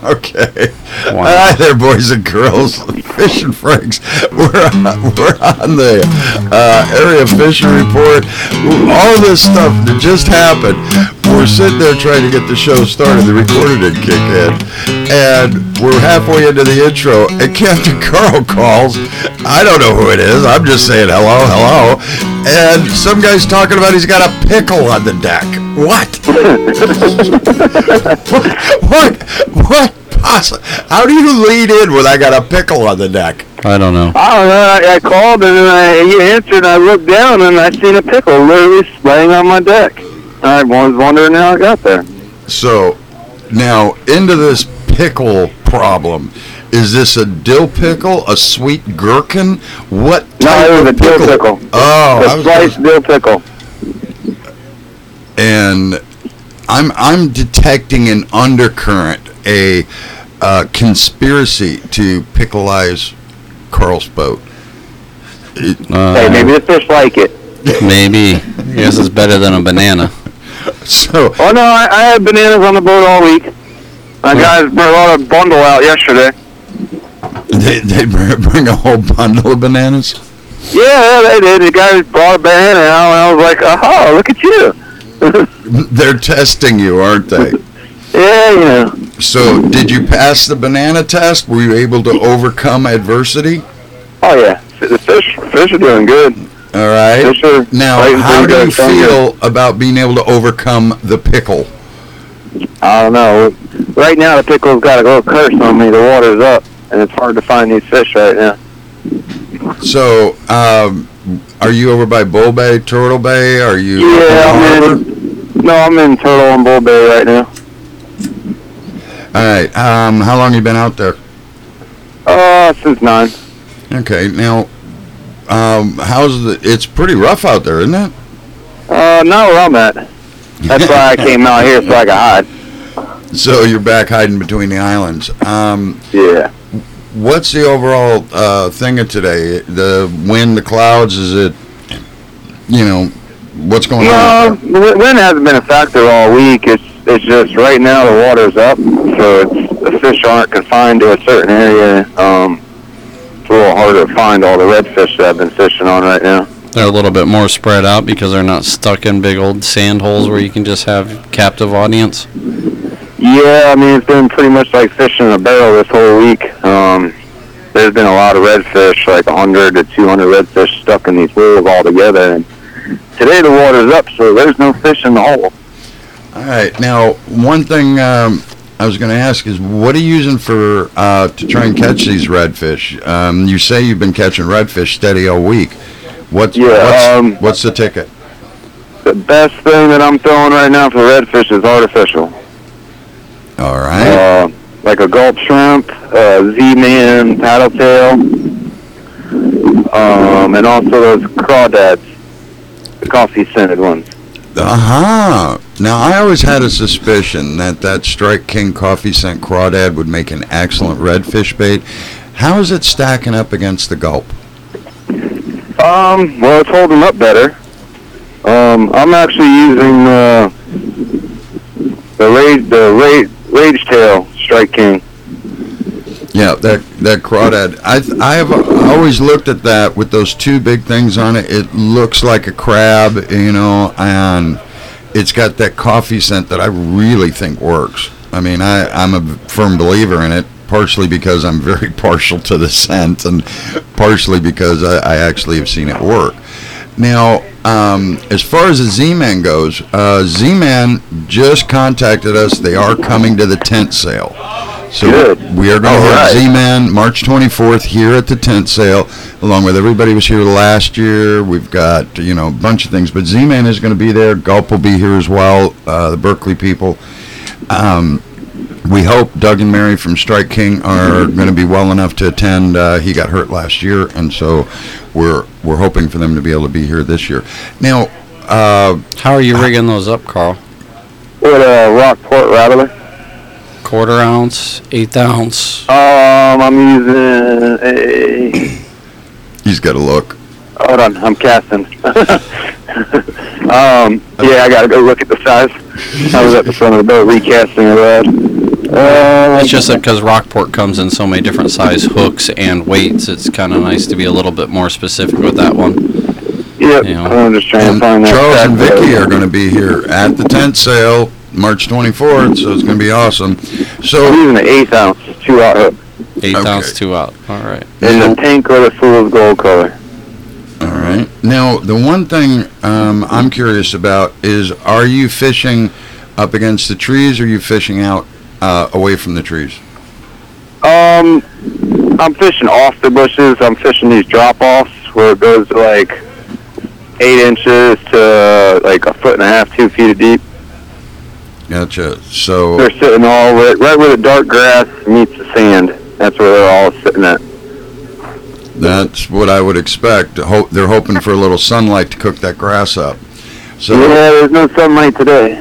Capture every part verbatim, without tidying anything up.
Okay. Wow. Hi there, boys and girls. Fish and Franks. We're on, we're on the uh, area fishing report. All this stuff that just happened. We're sitting there trying to get the show started. The recorder didn't kick in. And we're halfway into the intro, and Captain Carl calls. I don't know who it is. I'm just saying hello, hello. And some guy's talking about he's got a pickle on the deck. What? what? What? What? How do you lead in when I got a pickle on the deck? I don't know. I don't know. I, I called and then I, you answered and I looked down and I seen a pickle literally laying on my deck. I was wondering how I got there. So, now, into this pickle problem. Is this a dill pickle, a sweet gherkin? What type No, it was of a dill pickle. Oh, I a was sliced gonna... dill pickle. And I'm I'm detecting an undercurrent, a uh, conspiracy to pickleize Carl's boat. It, Uh, Hey, maybe the fish like it. Maybe. I guess it's better than a banana. so, Oh no, I, I had bananas on the boat all week. My guys brought a bundle out yesterday. they, they bring a whole bundle of bananas? Yeah, they did. The guys brought a banana out and I was like, oh, look at you. They're testing you, aren't they? Yeah, you know. So, did you pass the banana test? Were you able to overcome adversity? Oh yeah, the fish, fish are doing good. All right. Fish are Now, fighting how pretty do you good, some feel about being able to overcome the pickle? I don't know. Right now, the pickle's got a little curse on me. The water's up, and it's hard to find these fish right now. So, um, are you over by Bull Bay, Turtle Bay? Are you? Yeah, I'm in. No, I'm in Turtle and Bull Bay right now. All right. Um, how long you been out there? Uh, since nine. Okay. Now, um, how's the? It's pretty rough out there, isn't it? Uh, not where I'm at. That's why I came out here so I could hide. So you're back hiding between the islands. Um, Yeah. what's the overall uh, thing of today? The wind, the clouds. Is it? You know, what's going No, on? the wi- wind hasn't been a factor all week. It's it's just right now the water's up, so it's, the fish aren't confined to a certain area. Um, it's a little harder to find all the redfish that I've been fishing on right now. They're a little bit more spread out because they're not stuck in big old sand holes where you can just have captive audience. Yeah, I mean, it's been pretty much like fishing in a barrel this whole week. Um, there's been a lot of redfish, like one hundred to two hundred redfish stuck in these holes all together. And today the water's up, so there's no fish in the hole. All right. Now, one thing um, I was going to ask is, what are you using for uh, to try and catch these redfish? Um, you say you've been catching redfish steady all week. What's Yeah, what's, um, what's the ticket? The best thing that I'm throwing right now for redfish is artificial. All right. Uh, like a gulp shrimp, uh, Z-Man paddle tail, um, and also those crawdads, the coffee scented ones. Uh-huh. Now, I always had a suspicion that that Strike King coffee scent crawdad would make an excellent redfish bait. How is it stacking up against the gulp? Um, well, it's holding up better. Um, I'm actually using uh, the rage, the rage, rage tail Strike King. Yeah, that that crawdad. I th- I have always looked at that with those two big things on it. It looks like a crab, you know, and it's got that coffee scent that I really think works. I mean, I I'm a firm believer in it, partially because I'm very partial to the scent, and partially because I, I actually have seen it work. Now, um, as far as the Z-Man goes, uh, Z-Man just contacted us. They are coming to the tent sale. So Good. we are going to All have right. Z-Man March twenty-fourth here at the tent sale, along with everybody who was here last year. We've got, you know, a bunch of things. But Z-Man is going to be there. Gulp will be here as well, uh, the Berkeley people. Um, we hope Doug and Mary from Strike King are going to be well enough to attend. Uh, he got hurt last year, and so we're we're hoping for them to be able to be here this year. Now, uh, How are you rigging those up, Carl? With a Rockport Rattler. Quarter ounce, eighth ounce. Um, I'm using a. he's got to look. Hold on, I'm casting. um, yeah, I gotta go look at the size. I was at the front of the boat recasting a rod. Uh, It's just that because Rockport comes in so many different size hooks and weights, it's kind of nice to be a little bit more specific with that one. Yep, you know. I'm just trying And to find that. Charles and track Vicky there. are going to be here at the tent sale March twenty-fourth, so it's going to be awesome. I'm So, using an eighth ounce, two out hook. Eight Okay. ounce, two out. All right. And the tank or the fool's gold color. all right. Now, the one thing um, I'm curious about is, are you fishing up against the trees, or are you fishing out uh, away from the trees? Um, I'm fishing off the bushes. I'm fishing these drop-offs where it goes to like eight inches to like a foot and a half, two feet deep. Gotcha. So, They're sitting all right, right where the dark grass meets the sand. That's where they're all sitting at. that's what I would expect. Hope they're hoping for a little sunlight to cook that grass up. So, Yeah, there's no sunlight today.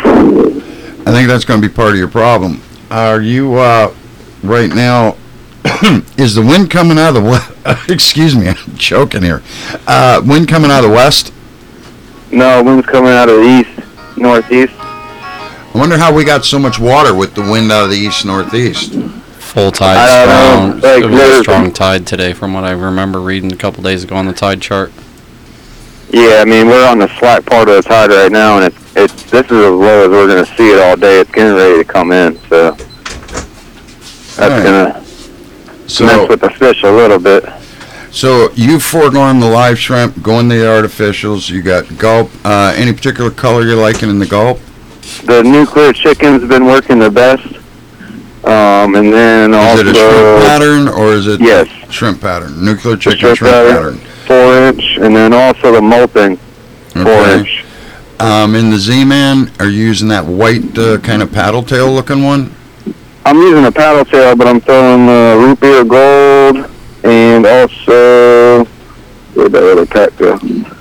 I think that's going to be part of your problem. Are you uh, right now? Is the wind coming out of the west? Excuse me, I'm choking here. Uh, wind coming out of the west? No, wind's coming out of the east, northeast. I wonder how we got so much water with the wind out of the east northeast. Full tide, I don't know, strong. like, it was a there's- strong tide today, from what I remember reading a couple days ago on the tide chart. Yeah, I mean, we're on the slack part of the tide right now, and it's, it's this is as low as we're going to see it all day. It's getting ready to come in, so that's Alright. going to mess So, with the fish a little bit. so you've foregone the live shrimp, going the artificials. You got gulp. Uh, any particular color you're liking in the gulp? The nuclear chicken's been working the best. Um, and then Is also, it a shrimp pattern or is it yes, shrimp pattern? Nuclear the chicken shrimp shrimp, pattern, pattern. four inch, and then also the molting, four Okay. inch. Um, in the Z-Man, are you using that white uh, kind of paddle tail looking one? I'm using a paddle tail, but I'm throwing the root beer gold, and also, where'd that other pack go?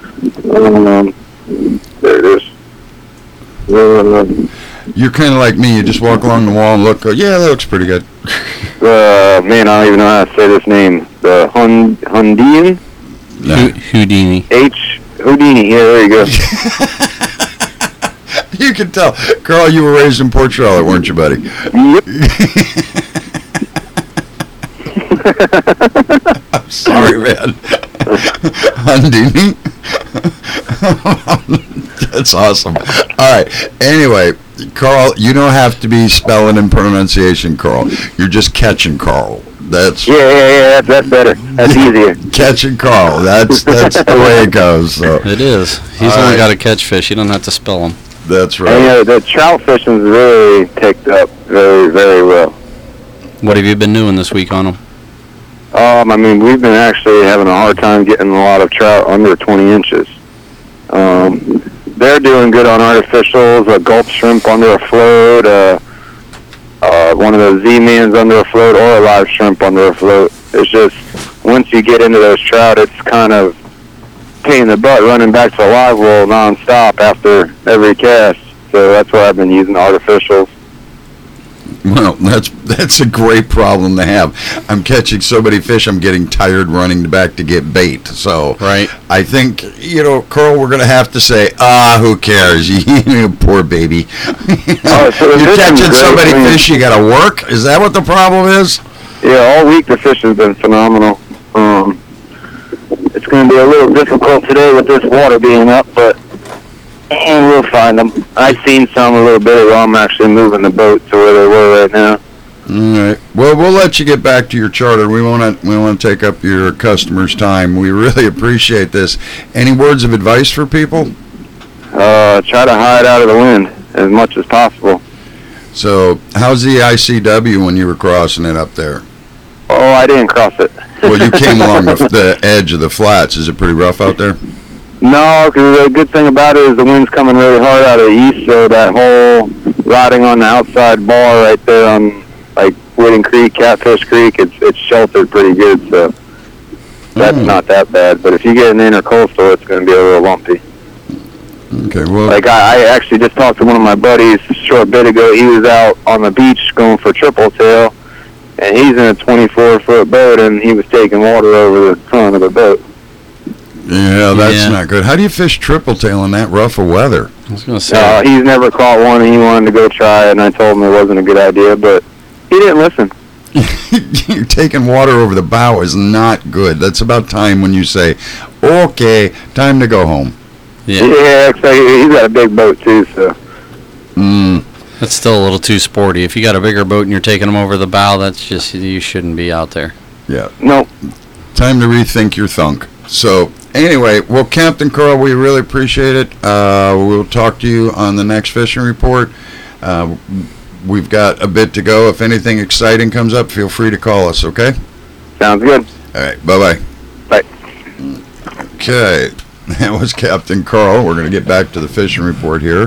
Um, there it is. Uh, You're kind of like me. You just walk along the wall and look. Go, yeah, that looks pretty good. uh, man, I don't even know how to say this name. The Hun Hundian Hu- Houdini. H Houdini. Yeah, there you go. You can tell, Carl. You were raised in Port Charlotte, weren't you, buddy? Yep. I'm sorry, man. Hundini. That's awesome. All right. Anyway, Carl, you don't have to be spelling and pronunciation, Carl. You're just catching Carl. That's Yeah, yeah, yeah. That's, that's better. That's easier. catching Carl. That's that's the way it goes. So It is. He's All only right. got to catch fish. You don't have to spell them. that's And right. yeah, the trout fishing's really picked up very, very well. What have you been doing this week on them? Um, I mean, we've been actually having a hard time getting a lot of trout under twenty inches. Um, they're doing good on artificials, a gulp shrimp under a float, uh, uh, one of those Z-Mans under a float, or a live shrimp under a float. It's just, once you get into those trout, it's kind of pain in the butt running back to the live well nonstop after every cast. So that's why I've been using artificials. Well, that's that's a great problem to have. I'm catching so many fish, I'm getting tired running back to get bait. So Right. I think, you know, Carl, we're going to have to say, ah, who cares? You poor baby. Oh, so the You're fishing's catching so great. many I mean- fish, you got to work? Is that what the problem is? Yeah, all week the fish has been phenomenal. Um, it's going to be a little difficult today with this water being up, but eh, we'll find them. I've seen some a little bit while I'm actually moving the boat to where they were right now. All right. Well, we'll let you get back to your charter. We want to we want to take up your customers' time. We really appreciate this. Any words of advice for people? Uh, try to hide out of the wind as much as possible. So, how's the I C W when you were crossing it up there? Oh, I didn't cross it. Well, you came along the, the edge of the flats. Is it pretty rough out there? No, because the good thing about it is the wind's coming really hard out of the east, so that whole riding on the outside bar right there on like Whitting Creek, Catfish Creek, it's it's sheltered pretty good, so that's Mm. not that bad. But if you get an intercoastal, it's going to be a little lumpy. Okay. Well, Like I, I actually just talked to one of my buddies a short bit ago. He was out on the beach going for triple tail, and he's in a twenty-four foot boat, and he was taking water over the front of the boat. yeah, that's Yeah. not good. How do you fish triple tail in that rough of weather? I was going to say. Uh, he's never caught one, and he wanted to go try it, and I told him it wasn't a good idea, but He didn't listen. You're taking water over the bow is not good. That's about time when you say, okay, time to go home. Yeah. Yeah, so he's got a big boat too, so. Mm. That's still a little too sporty. If you got a bigger boat and you're taking them over the bow, that's just, you shouldn't be out there. Yeah. Nope. Time to rethink your thunk. So, anyway, well, Captain Carl, we really appreciate it. Uh, we'll talk to you on the next fishing report. Uh, we've got a bit to go. If anything exciting comes up, feel free to call us, okay? Sounds good. All right, bye-bye. Bye. Okay, that was Captain Carl. We're going to get back to the fishing report here.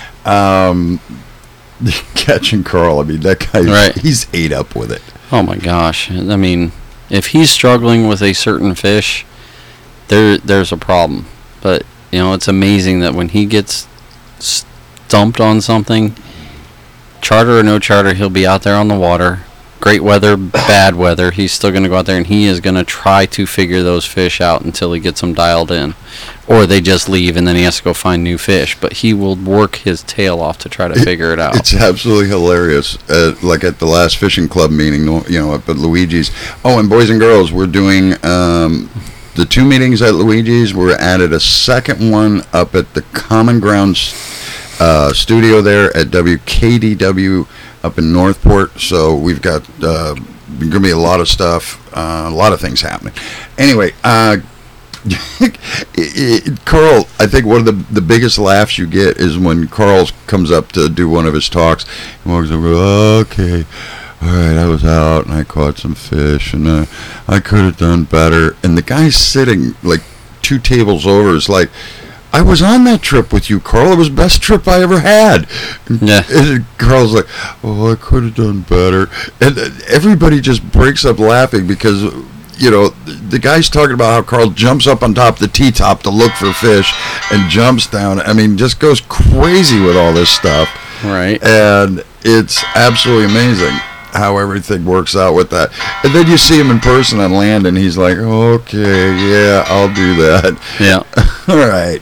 Um, catching Carl, I mean, that guy, Right. he's ate up with it. Oh my gosh. I mean, if he's struggling with a certain fish, there there's a problem. But, you know, it's amazing that when he gets stumped on something, charter or no charter, he'll be out there on the water. Great weather, bad weather, he's still going to go out there and he is going to try to figure those fish out until he gets them dialed in. Or they just leave and then he has to go find new fish. But he will work his tail off to try to figure it out. It's absolutely hilarious. Uh, like at the last fishing club meeting, you know, up at Luigi's. Oh, and boys and girls, we're doing um, the two meetings at Luigi's. We're added a second one up at the Common Grounds uh, studio there at W K D W up in Northport. So we've got uh, going to be a lot of stuff, uh, a lot of things happening. Anyway, uh, it, it, Carl, I think one of the the biggest laughs you get is when Carl comes up to do one of his talks. He walks over, okay, all right, I was out and I caught some fish and uh, I could have done better. And the guy's sitting like two tables over is like, I was on that trip with you, Carl. It was the best trip I ever had. Yeah. And Carl's like, oh, I could have done better. And everybody just breaks up laughing because, you know, the guy's talking about how Carl jumps up on top of the T-top to look for fish and jumps down. I mean, just goes crazy with all this stuff. Right. And it's absolutely amazing how everything works out with that. And then you see him in person on land, and he's like, okay, yeah, I'll do that. Yeah. All right.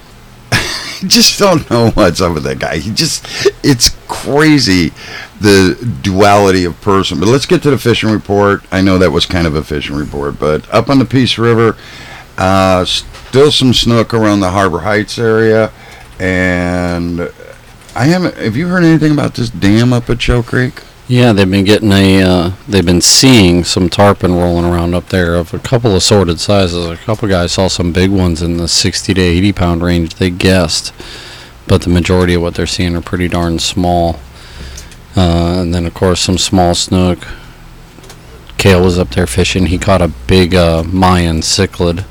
Just don't know what's up with that guy. He just, it's crazy, the duality of person. But let's get to the fishing report. I know that was kind of a fishing report, but up on the Peace River, uh, still some snook around the Harbor Heights area. And I haven't, have you heard anything about this dam up at Show Creek? Yeah, they've been getting a, uh, they've been seeing some tarpon rolling around up there of a couple assorted sizes. A couple guys saw some big ones in the sixty to eighty pound range, they guessed. But the majority of what they're seeing are pretty darn small. Uh, and then, of course, some small snook. Cale was up there fishing. He caught a big uh, Mayan cichlid.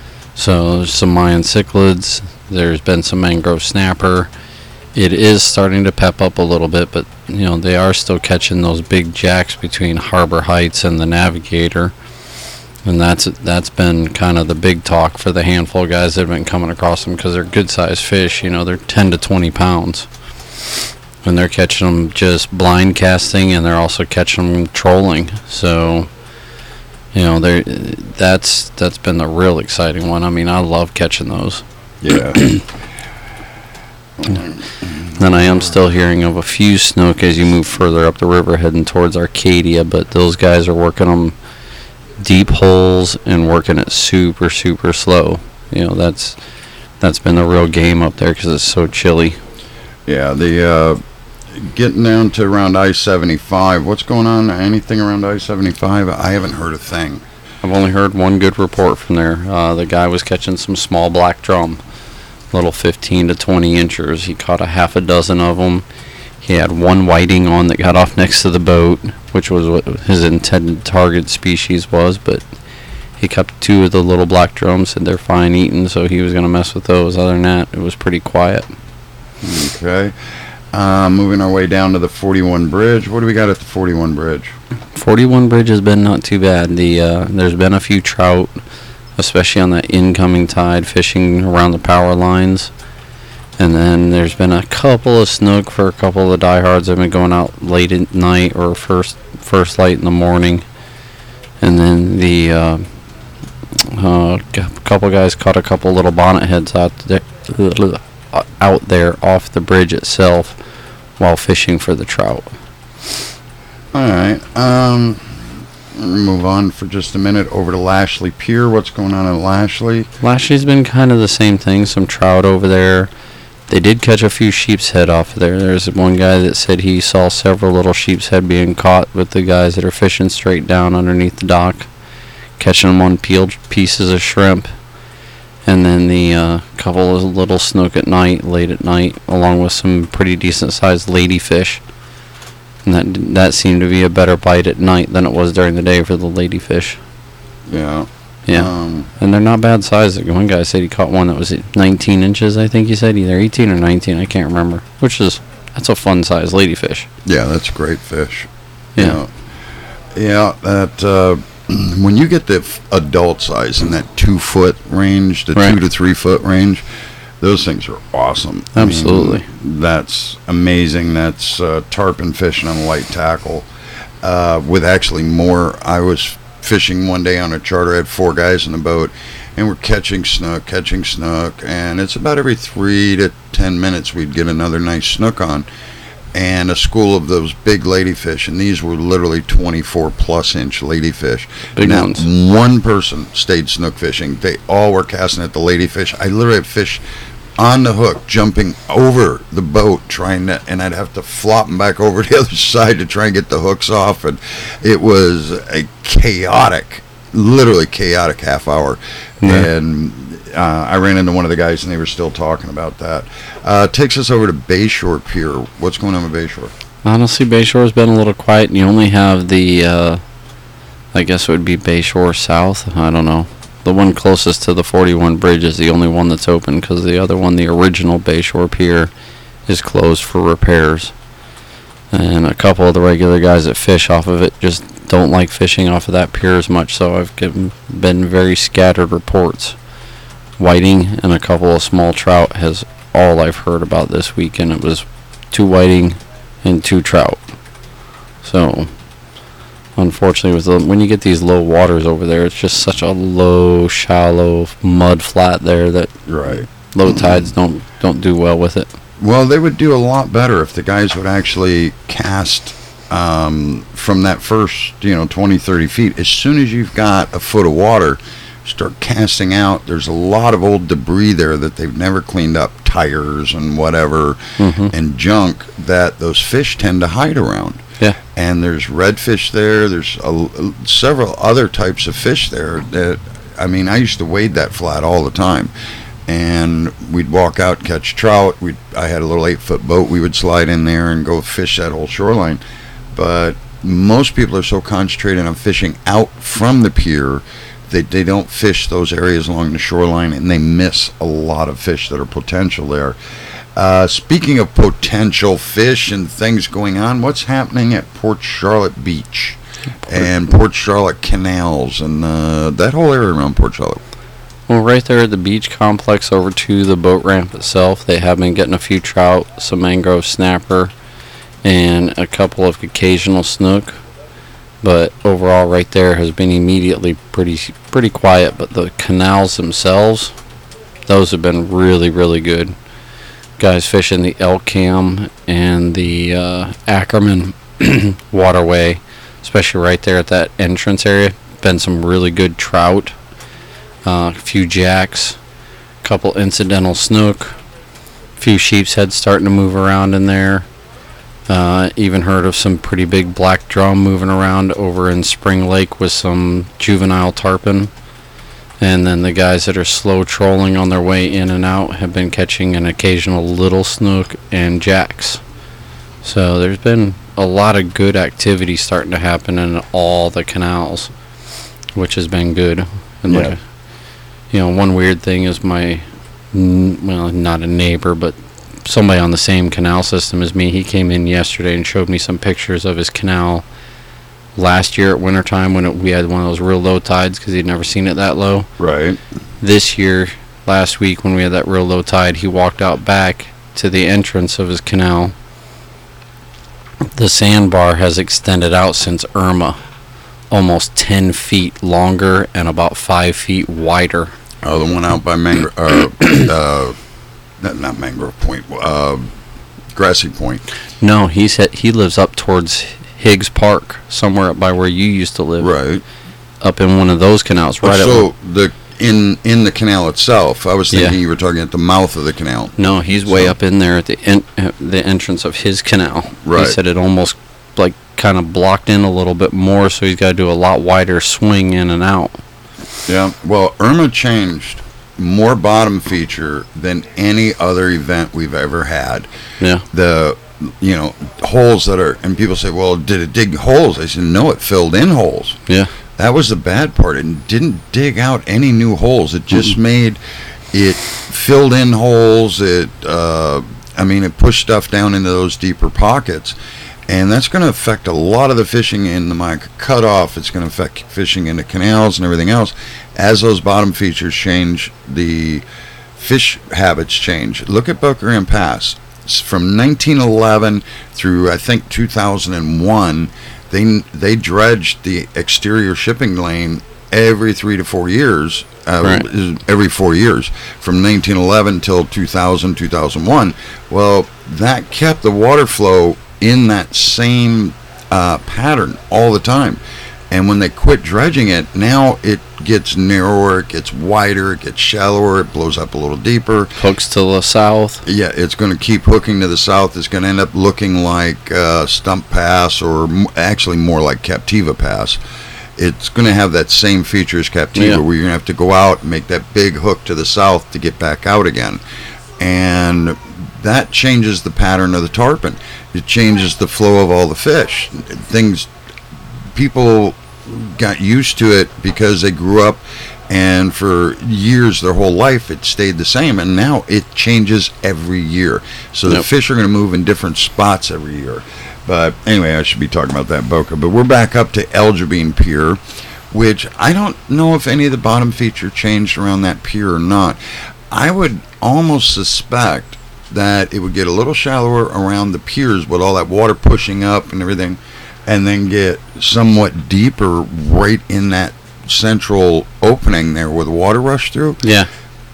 So there's some Mayan cichlids. There's been some mangrove snapper. It is starting to pep up a little bit, but you know they are still catching those big jacks between Harbor Heights and the Navigator, and that's that's been kind of the big talk for the handful of guys that have been coming across them because they're good-sized fish. You know, they're ten to twenty pounds, and they're catching them just blind casting, and they're also catching them trolling. So, you know, they that's that's been the real exciting one. I mean, I love catching those. Yeah. Then I am still hearing of a few snook as you move further up the river heading towards Arcadia, but those guys are working them deep holes and working it super, super slow. You know, that's that's been the real game up there because it's so chilly. Yeah, the uh, getting down to around I seventy-five. What's going on? Anything around I seventy-five? I haven't heard a thing. I've only heard one good report from there. Uh, the guy was catching some small black drum. Little fifteen to twenty inchers. He caught a half a dozen of them. He had one whiting on that got off next to the boat, which was what his intended target species was, but he kept two of the little black drums, said they're fine eating, so he was going to mess with those. Other than that, it was pretty quiet. Okay. Uh, moving our way down to the forty-one Bridge. What do we got at the forty-one Bridge? forty-one Bridge has been not too bad. The uh, there's been a few trout, especially on that incoming tide, fishing around the power lines. And then there's been a couple of snook for a couple of the diehards that have been going out late at night or first first light in the morning. And then the uh, uh, a couple guys caught a couple little bonnet heads out there, out there off the bridge itself while fishing for the trout. All right. Um, move on for just a minute over to Lashley Pier. What's going on at Lashley? Lashley's been kind of the same thing. Some trout over there. They did catch a few sheep's head off of there. There's one guy that said he saw several little sheep's head being caught with the guys that are fishing straight down underneath the dock, catching them on peeled pieces of shrimp. And then the uh, couple of little snook at night, late at night, along with some pretty decent-sized ladyfish. And that that seemed to be a better bite at night than it was during the day for the ladyfish. Yeah. Yeah. Um, and they're not bad size. One guy said he caught one that was nineteen inches, I think he said. Either eighteen or nineteen, I can't remember. Which is, that's a fun-sized ladyfish. yeah, that's great fish. Yeah. Yeah, yeah that... Uh, when you get the f- adult size in that two foot range, the Right. two to three foot range, those things are awesome. I mean, Absolutely. that's amazing. That's uh, tarpon fishing on light tackle. Uh, with actually more, I was fishing one day on a charter. I had four guys in the boat, and we're catching snook, catching snook, and it's about every three to ten minutes we'd get another nice snook on. And a school of those big ladyfish, and these were literally twenty-four plus inch ladyfish. Big now, ones. one person stayed snook fishing. They all were casting at the ladyfish. I literally had fish on the hook jumping over the boat trying to, and I'd have to flop them back over to the other side to try and get the hooks off. And it was a chaotic, literally chaotic half hour. Yeah. And Uh, I ran into one of the guys, and they were still talking about that. Uh, takes us over to Bayshore Pier. What's going on with Bayshore? Honestly, Bayshore's been a little quiet, and you only have the, uh, I guess it would be Bayshore South. I don't know. The one closest to the forty-one bridge is the only one that's open, because the other one, the original Bayshore Pier, is closed for repairs. And a couple of the regular guys that fish off of it just don't like fishing off of that pier as much, so I've given, been very scattered reports. Whiting and a couple of small trout has all I've heard about this weekend. It was two whiting and two trout. So, unfortunately, with the, when you get these low waters over there, it's just such a low, shallow mud flat there that Right. low tides don't don't do well with it. Well, they would do a lot better if the guys would actually cast um, from that first, you know, twenty, thirty feet. As soon as you've got a foot of water, start casting out. There's a lot of old debris there that they've never cleaned up, tires and whatever, Mm-hmm. and junk that those fish tend to hide around. Yeah. And there's redfish there. There's a, a- several other types of fish there that, I mean, I used to wade that flat all the time. And we'd walk out, catch trout. We'd, I had a little eight-foot boat. We would slide in there and go fish that whole shoreline. But most people are so concentrated on fishing out from the pier, they, they don't fish those areas along the shoreline, and they miss a lot of fish that are potential there. Uh, speaking of potential fish and things going on, what's happening at Port Charlotte Beach and Port Charlotte canals and uh, that whole area around Port Charlotte? Well, right there at the beach complex over to the boat ramp itself, they have been getting a few trout, some mangrove snapper, and a couple of occasional snook. But overall, right there has been immediately pretty pretty quiet. But the canals themselves, those have been really, really good. Guys fishing the Elk Cam and the uh, Ackerman waterway, especially right there at that entrance area, been some really good trout. Uh, a few jacks, a couple incidental snook, a few sheep's heads starting to move around in there. Uh, even heard of some pretty big black drum moving around over in Spring Lake with some juvenile tarpon. And then the guys that are slow trolling on their way in and out have been catching an occasional little snook and jacks. So there's been a lot of good activity starting to happen in all the canals, which has been good. And Yeah. like, you know, one weird thing is my, n- well, not a neighbor, but somebody on the same canal system as me, he came in yesterday and showed me some pictures of his canal last year at wintertime when it, we had one of those real low tides because he'd never seen it that low. Right. This year, last week when we had that real low tide, he walked out back to the entrance of his canal. The sandbar has extended out since Irma, almost ten feet longer and about five feet wider. Oh, the one out by Mangrove, uh, uh, not, not Mangrove Point, uh, Grassy Point. No, he's he lives up towards Higgs Park, somewhere up by where you used to live. Right. Up in one of those canals, right? So at, the in in the canal itself. I was thinking Yeah. you were talking at the mouth of the canal. No, he's way So- up in there at the en- at the entrance of his canal. Right. He said it almost like kind of blocked in a little bit more, so he's got to do a lot wider swing in and out. Yeah. Well, Irma changed more bottom feature than any other event we've ever had. Yeah. The you know holes that are, and people say, well, did it dig holes? I said, no, it filled in holes. Yeah. That was the bad part. It didn't dig out any new holes. It just Mm-mm. made it filled in holes. It, uh, I mean, it pushed stuff down into those deeper pockets, and that's going to affect a lot of the fishing in the Mica cutoff. It's going to affect fishing in the canals and everything else. As those bottom features change, the fish habits change. Look at Boca Grande Pass. It's from nineteen eleven through I think two thousand one. They they dredged the exterior shipping lane every three to four years, uh, Right. every four years, from nineteen eleven till two thousand, two thousand one. Well, that kept the water flow in that same uh, pattern all the time. And when they quit dredging it, now it gets narrower, it gets wider, it gets shallower, it blows up a little deeper. Hooks to the south. Yeah, it's going to keep hooking to the south. It's going to end up looking like uh, Stump Pass, or m- actually more like Captiva Pass. It's going to have that same feature as Captiva, Yeah. where you're going to have to go out and make that big hook to the south to get back out again. And that changes the pattern of the tarpon. It changes the flow of all the fish. Things, people got used to it because they grew up, and for years, their whole life, it stayed the same, and now it changes every year. So the Yep. fish are going to move in different spots every year. But anyway, I should be talking about that Boca. But we're back up to Elgibine Pier, which I don't know if any of the bottom feature changed around that pier or not. I would almost suspect that it would get a little shallower around the piers with all that water pushing up and everything, and then get somewhat deeper right in that central opening there where the water rushed through. Yeah.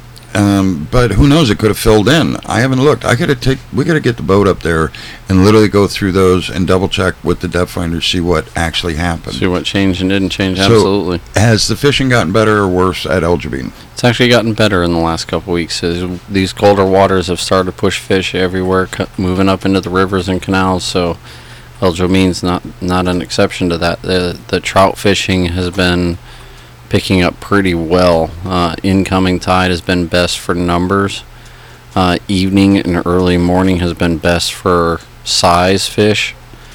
Um, but who knows? It could have filled in. I haven't looked. I gotta take. We gotta get the boat up there and literally go through those and double check with the depth finder, see what actually happened. See what changed and didn't change. So- Absolutely. Has the fishing gotten better or worse at Elgibine? It's actually gotten better in the last couple of weeks. As these colder waters have started to push fish everywhere, cu- moving up into the rivers and canals. So Elgibine's not not an exception to that. The the trout fishing has been picking up pretty well. Uh, incoming tide has been best for numbers. Uh, evening and early morning has been best for size fish.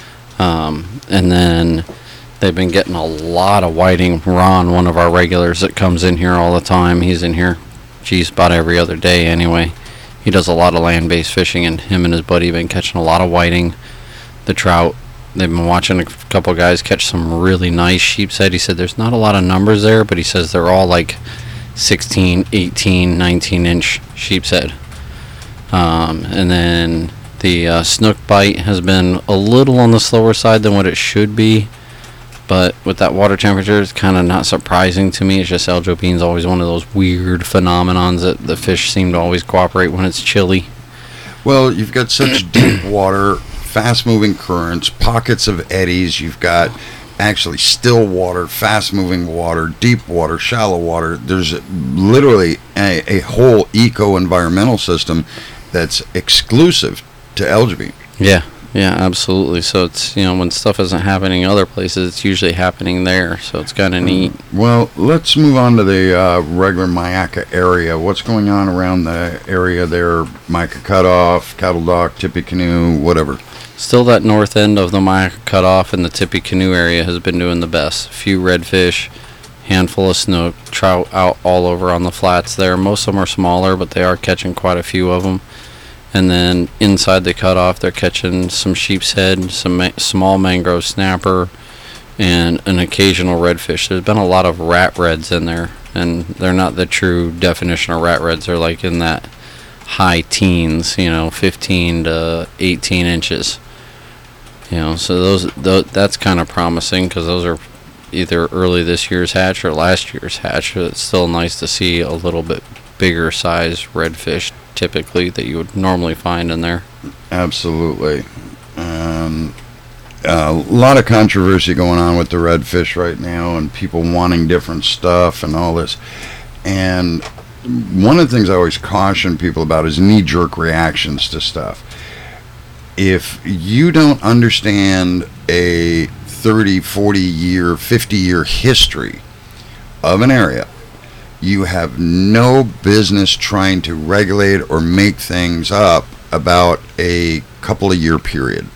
Um, and then they've been getting a lot of whiting. Ron, one of our regulars that comes in here all the time, he's in here, geez, about every other day anyway. He does a lot of land-based fishing, and him and his buddy have been catching a lot of whiting. The trout, they've been watching a couple guys catch some really nice sheep's head. He said there's not a lot of numbers there, but he says they're all like sixteen, eighteen, nineteen inch sheep's head. Um, and then the uh, snook bite has been a little on the slower side than what it should be. But with that water temperature, it's kind of not surprising to me. It's just Elgibine's always one of those weird phenomenons that the fish seem to always cooperate when it's chilly. Well, you've got such deep water, fast-moving currents, pockets of eddies. You've got actually still water, fast-moving water, deep water, shallow water. There's literally a, a whole eco-environmental system that's exclusive to Elgibine. Yeah, yeah, absolutely. So it's, you know, when stuff isn't happening other places, it's usually happening there. So it's kind of neat. Well, let's move on to the uh, regular Myakka area. What's going on around the area there? Mica Cutoff, Cattle Dock, Tippecanoe, whatever. Still, that north end of the Myakka Cutoff and the Tippecanoe area has been doing the best. A few redfish, handful of snook, trout out all over on the flats there. Most of them are smaller, but they are catching quite a few of them. And then inside the cutoff, they're catching some sheep's head, some ma- small mangrove snapper, and an occasional redfish. There's been a lot of rat reds in there, and they're not the true definition of rat reds. They're like in that high teens, you know, fifteen to eighteen inches. You know, so those th- that's kind of promising because those are either early this year's hatch or last year's hatch. It's still nice to see a little bit bigger size redfish typically that you would normally find in there. Absolutely. Um, a lot of controversy going on with the redfish right now, and people wanting different stuff and all this. And one of the things I always caution people about is knee-jerk reactions to stuff. If you don't understand a thirty, forty year, fifty year history of an area, you have no business trying to regulate or make things up about a couple of year period.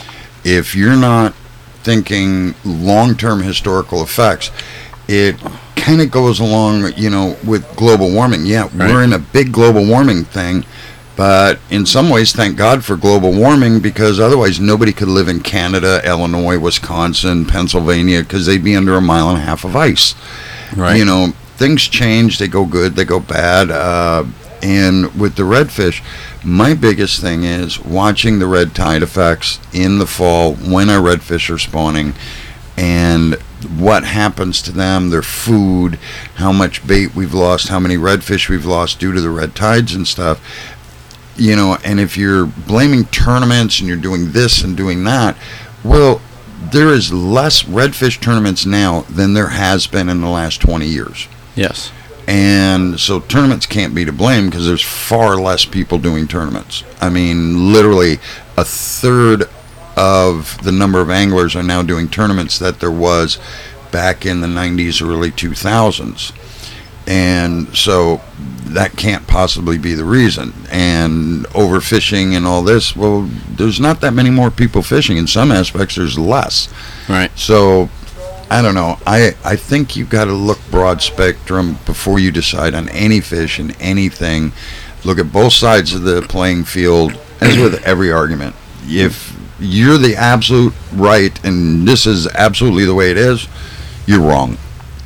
If you're not thinking long-term historical effects, it kind of goes along, you know, with global warming. Yeah, right. We're in a big global warming thing, but in some ways, thank God for global warming, because otherwise nobody could live in Canada, Illinois, Wisconsin, Pennsylvania, because they'd be under a mile and a half of ice. Right. You know, things change. They go good, they go bad. Uh, and with the redfish, my biggest thing is watching the red tide effects in the fall when our redfish are spawning, and what happens to them, their food, how much bait we've lost, how many redfish we've lost due to the red tides and stuff. You know, and if you're blaming tournaments and you're doing this and doing that, well, there is less redfish tournaments now than there has been in the last twenty years. Yes. And so tournaments can't be to blame because there's far less people doing tournaments. I mean, literally a third of the number of anglers are now doing tournaments that there was back in the nineties, early two thousands. And so that can't possibly be the reason. And overfishing and all this, well, there's not that many more people fishing. In some aspects, there's less. Right. So I don't know. I, I think you've got to look broad spectrum before you decide on any fish and anything. Look at both sides of the playing field, as with every argument. If you're the absolute right and this is absolutely the way it is, you're wrong.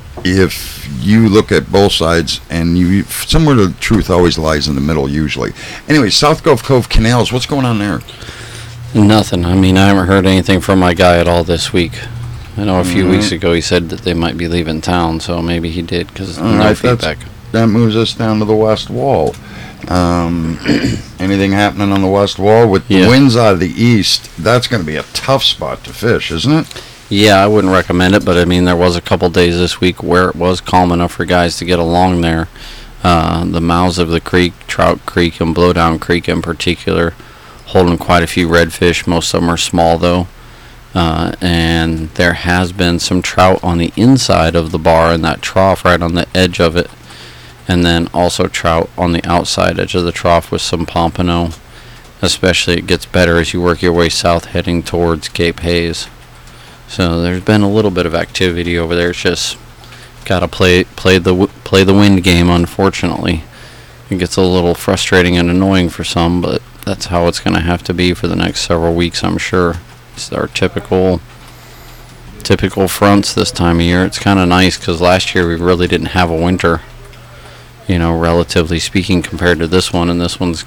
If you look at both sides and you somewhere the truth always lies in the middle usually. Anyway, South Gulf Cove Canals, what's going on there? Nothing. I mean, I haven't heard anything from my guy at all this week. I know a few mm-hmm. weeks ago he said that they might be leaving town, so maybe he did, because no right, feedback. That moves us down to the west wall. Um, anything happening on the west wall? With the yeah. winds out of the east, that's going to be a tough spot to fish, isn't it? Yeah, I wouldn't recommend it, but I mean, there was a couple days this week where it was calm enough for guys to get along there. Uh, the mouths of the creek, Trout Creek and Blowdown Creek in particular, holding quite a few redfish. Most of them are small, though. Uh, and there has been some trout on the inside of the bar in that trough right on the edge of it. And then also trout on the outside edge of the trough with some pompano. Especially it gets better as you work your way south heading towards Cape Hayes. So there's been a little bit of activity over there. It's just got to play play the play the wind game, unfortunately. It gets a little frustrating and annoying for some, but that's how it's going to have to be for the next several weeks, I'm sure. It's our typical typical fronts this time of year. It's kind of nice because last year we really didn't have a winter, you know, relatively speaking, compared to this one. And this one's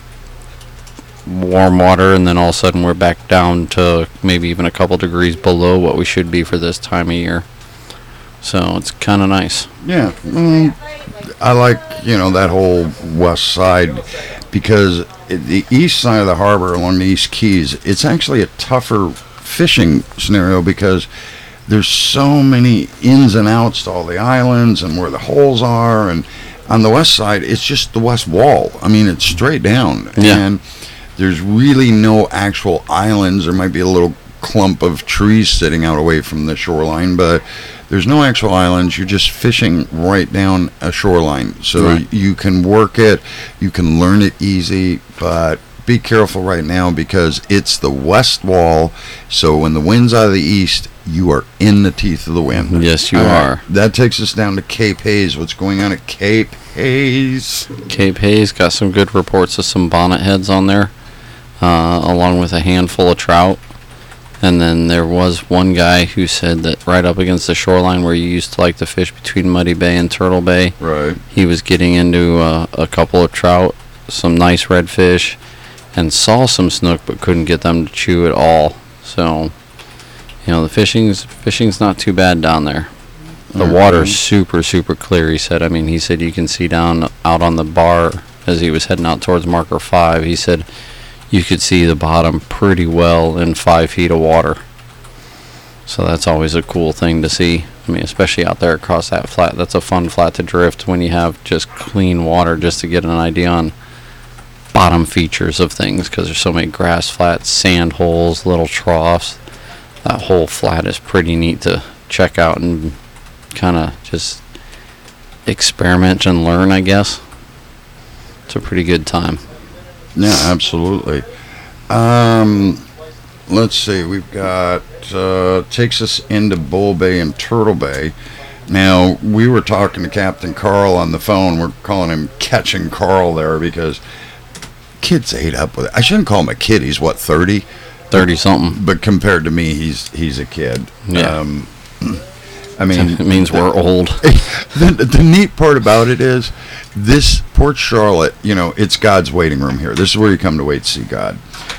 warm water, and then all of a sudden we're back down to maybe even a couple degrees below what we should be for this time of year. So it's kind of nice. Yeah. Mm, I like, you know, that whole west side, because the east side of the harbor along the East Keys, it's actually a tougher fishing scenario because there's so many ins and outs to all the islands and where the holes are. And on the west side, it's just the west wall. I mean, it's straight down. Yeah. And there's really no actual islands. There might be a little clump of trees sitting out away from the shoreline, but there's no actual islands. You're just fishing right down a shoreline. So right. you can work it, you can learn it easy, but be careful right now because it's the west wall. So when the wind's out of the east, you are in the teeth of the wind. Yes, you uh, are. That takes us down to Cape Hayes. What's going on at Cape Hayes? Cape Hayes got some good reports of some bonnet heads on there, uh, along with a handful of trout. And then there was one guy who said that right up against the shoreline where you used to like to fish between Muddy Bay and Turtle Bay, right, he was getting into uh, a couple of trout, some nice redfish, and saw some snook but couldn't get them to chew at all. So, you know, the fishing's fishing's not too bad down there. The mm-hmm. water's super, super clear, he said. I mean, he said you can see down out on the bar as he was heading out towards marker five. He said you could see the bottom pretty well in five feet of water. So that's always a cool thing to see. I mean, especially out there across that flat. That's a fun flat to drift when you have just clean water, just to get an idea on bottom features of things, because there's so many grass flats, sand holes, little troughs. That whole flat is pretty neat to check out and kind of just experiment and learn, I guess. It's a pretty good time. Yeah, absolutely. Um, let's see. We've got uh, takes us into Bull Bay and Turtle Bay. Now, we were talking to Captain Carl on the phone. We're calling him Catching Carl there because kid's ate up with it. I shouldn't call him a kid. He's what, thirty? thirty something. But compared to me, he's he's a kid. Yeah. Um, I mean, it means we're old. The, the neat part about it is this Port Charlotte, you know, it's God's waiting room here. This is where you come to wait to see God.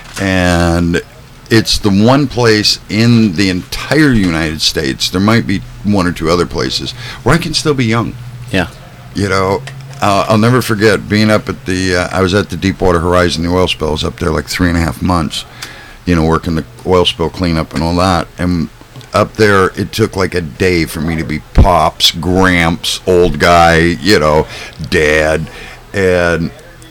And it's the one place in the entire United States, there might be one or two other places, where I can still be young. Yeah. You know, uh, I'll never forget being up at the, uh, I was at the Deepwater Horizon, the oil spill. I was up there like three and a half months, you know, working the oil spill cleanup and all that. And up there, it took like a day for me to be Pops, Gramps, old guy, you know, Dad. And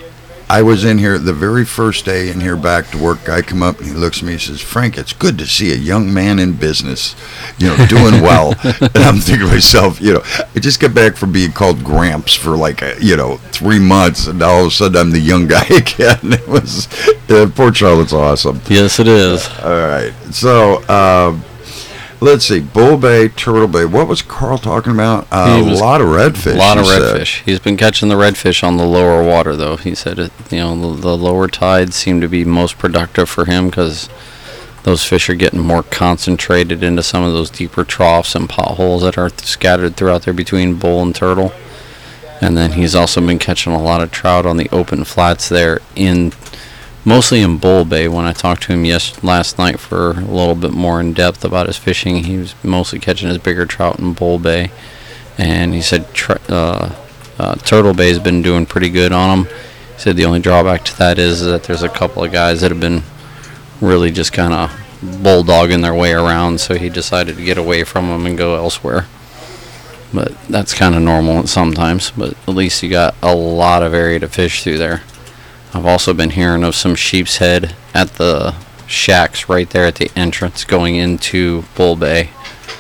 I was in here the very first day in here back to work. Guy come up and he looks at me and says, Frank, it's good to see a young man in business, you know, doing well. And I'm thinking to myself, you know, I just got back from being called Gramps for like, a, you know, three months. And now all of a sudden I'm the young guy again. It was, uh, Port Charlotte's awesome. Yes, it is. All right. So, um, let's see, Bull Bay, Turtle Bay. What was Carl talking about? Uh, a lot of redfish. A lot of he said. redfish. He's been catching the redfish on the lower water, though. He said, it, you know, the, the lower tides seem to be most productive for him because those fish are getting more concentrated into some of those deeper troughs and potholes that are scattered throughout there between bull and turtle. And then he's also been catching a lot of trout on the open flats there in mostly in Bull Bay. When I talked to him yes last night for a little bit more in depth about his fishing, he was mostly catching his bigger trout in Bull Bay, and he said tr- uh, uh, Turtle Bay has been doing pretty good on him. He said the only drawback to that is that there's a couple of guys that have been really just kind of bulldogging their way around, so he decided to get away from them and go elsewhere. But that's kind of normal sometimes, but at least you got a lot of area to fish through there. I've also been hearing of some sheep's head at the shacks right there at the entrance going into Bull Bay.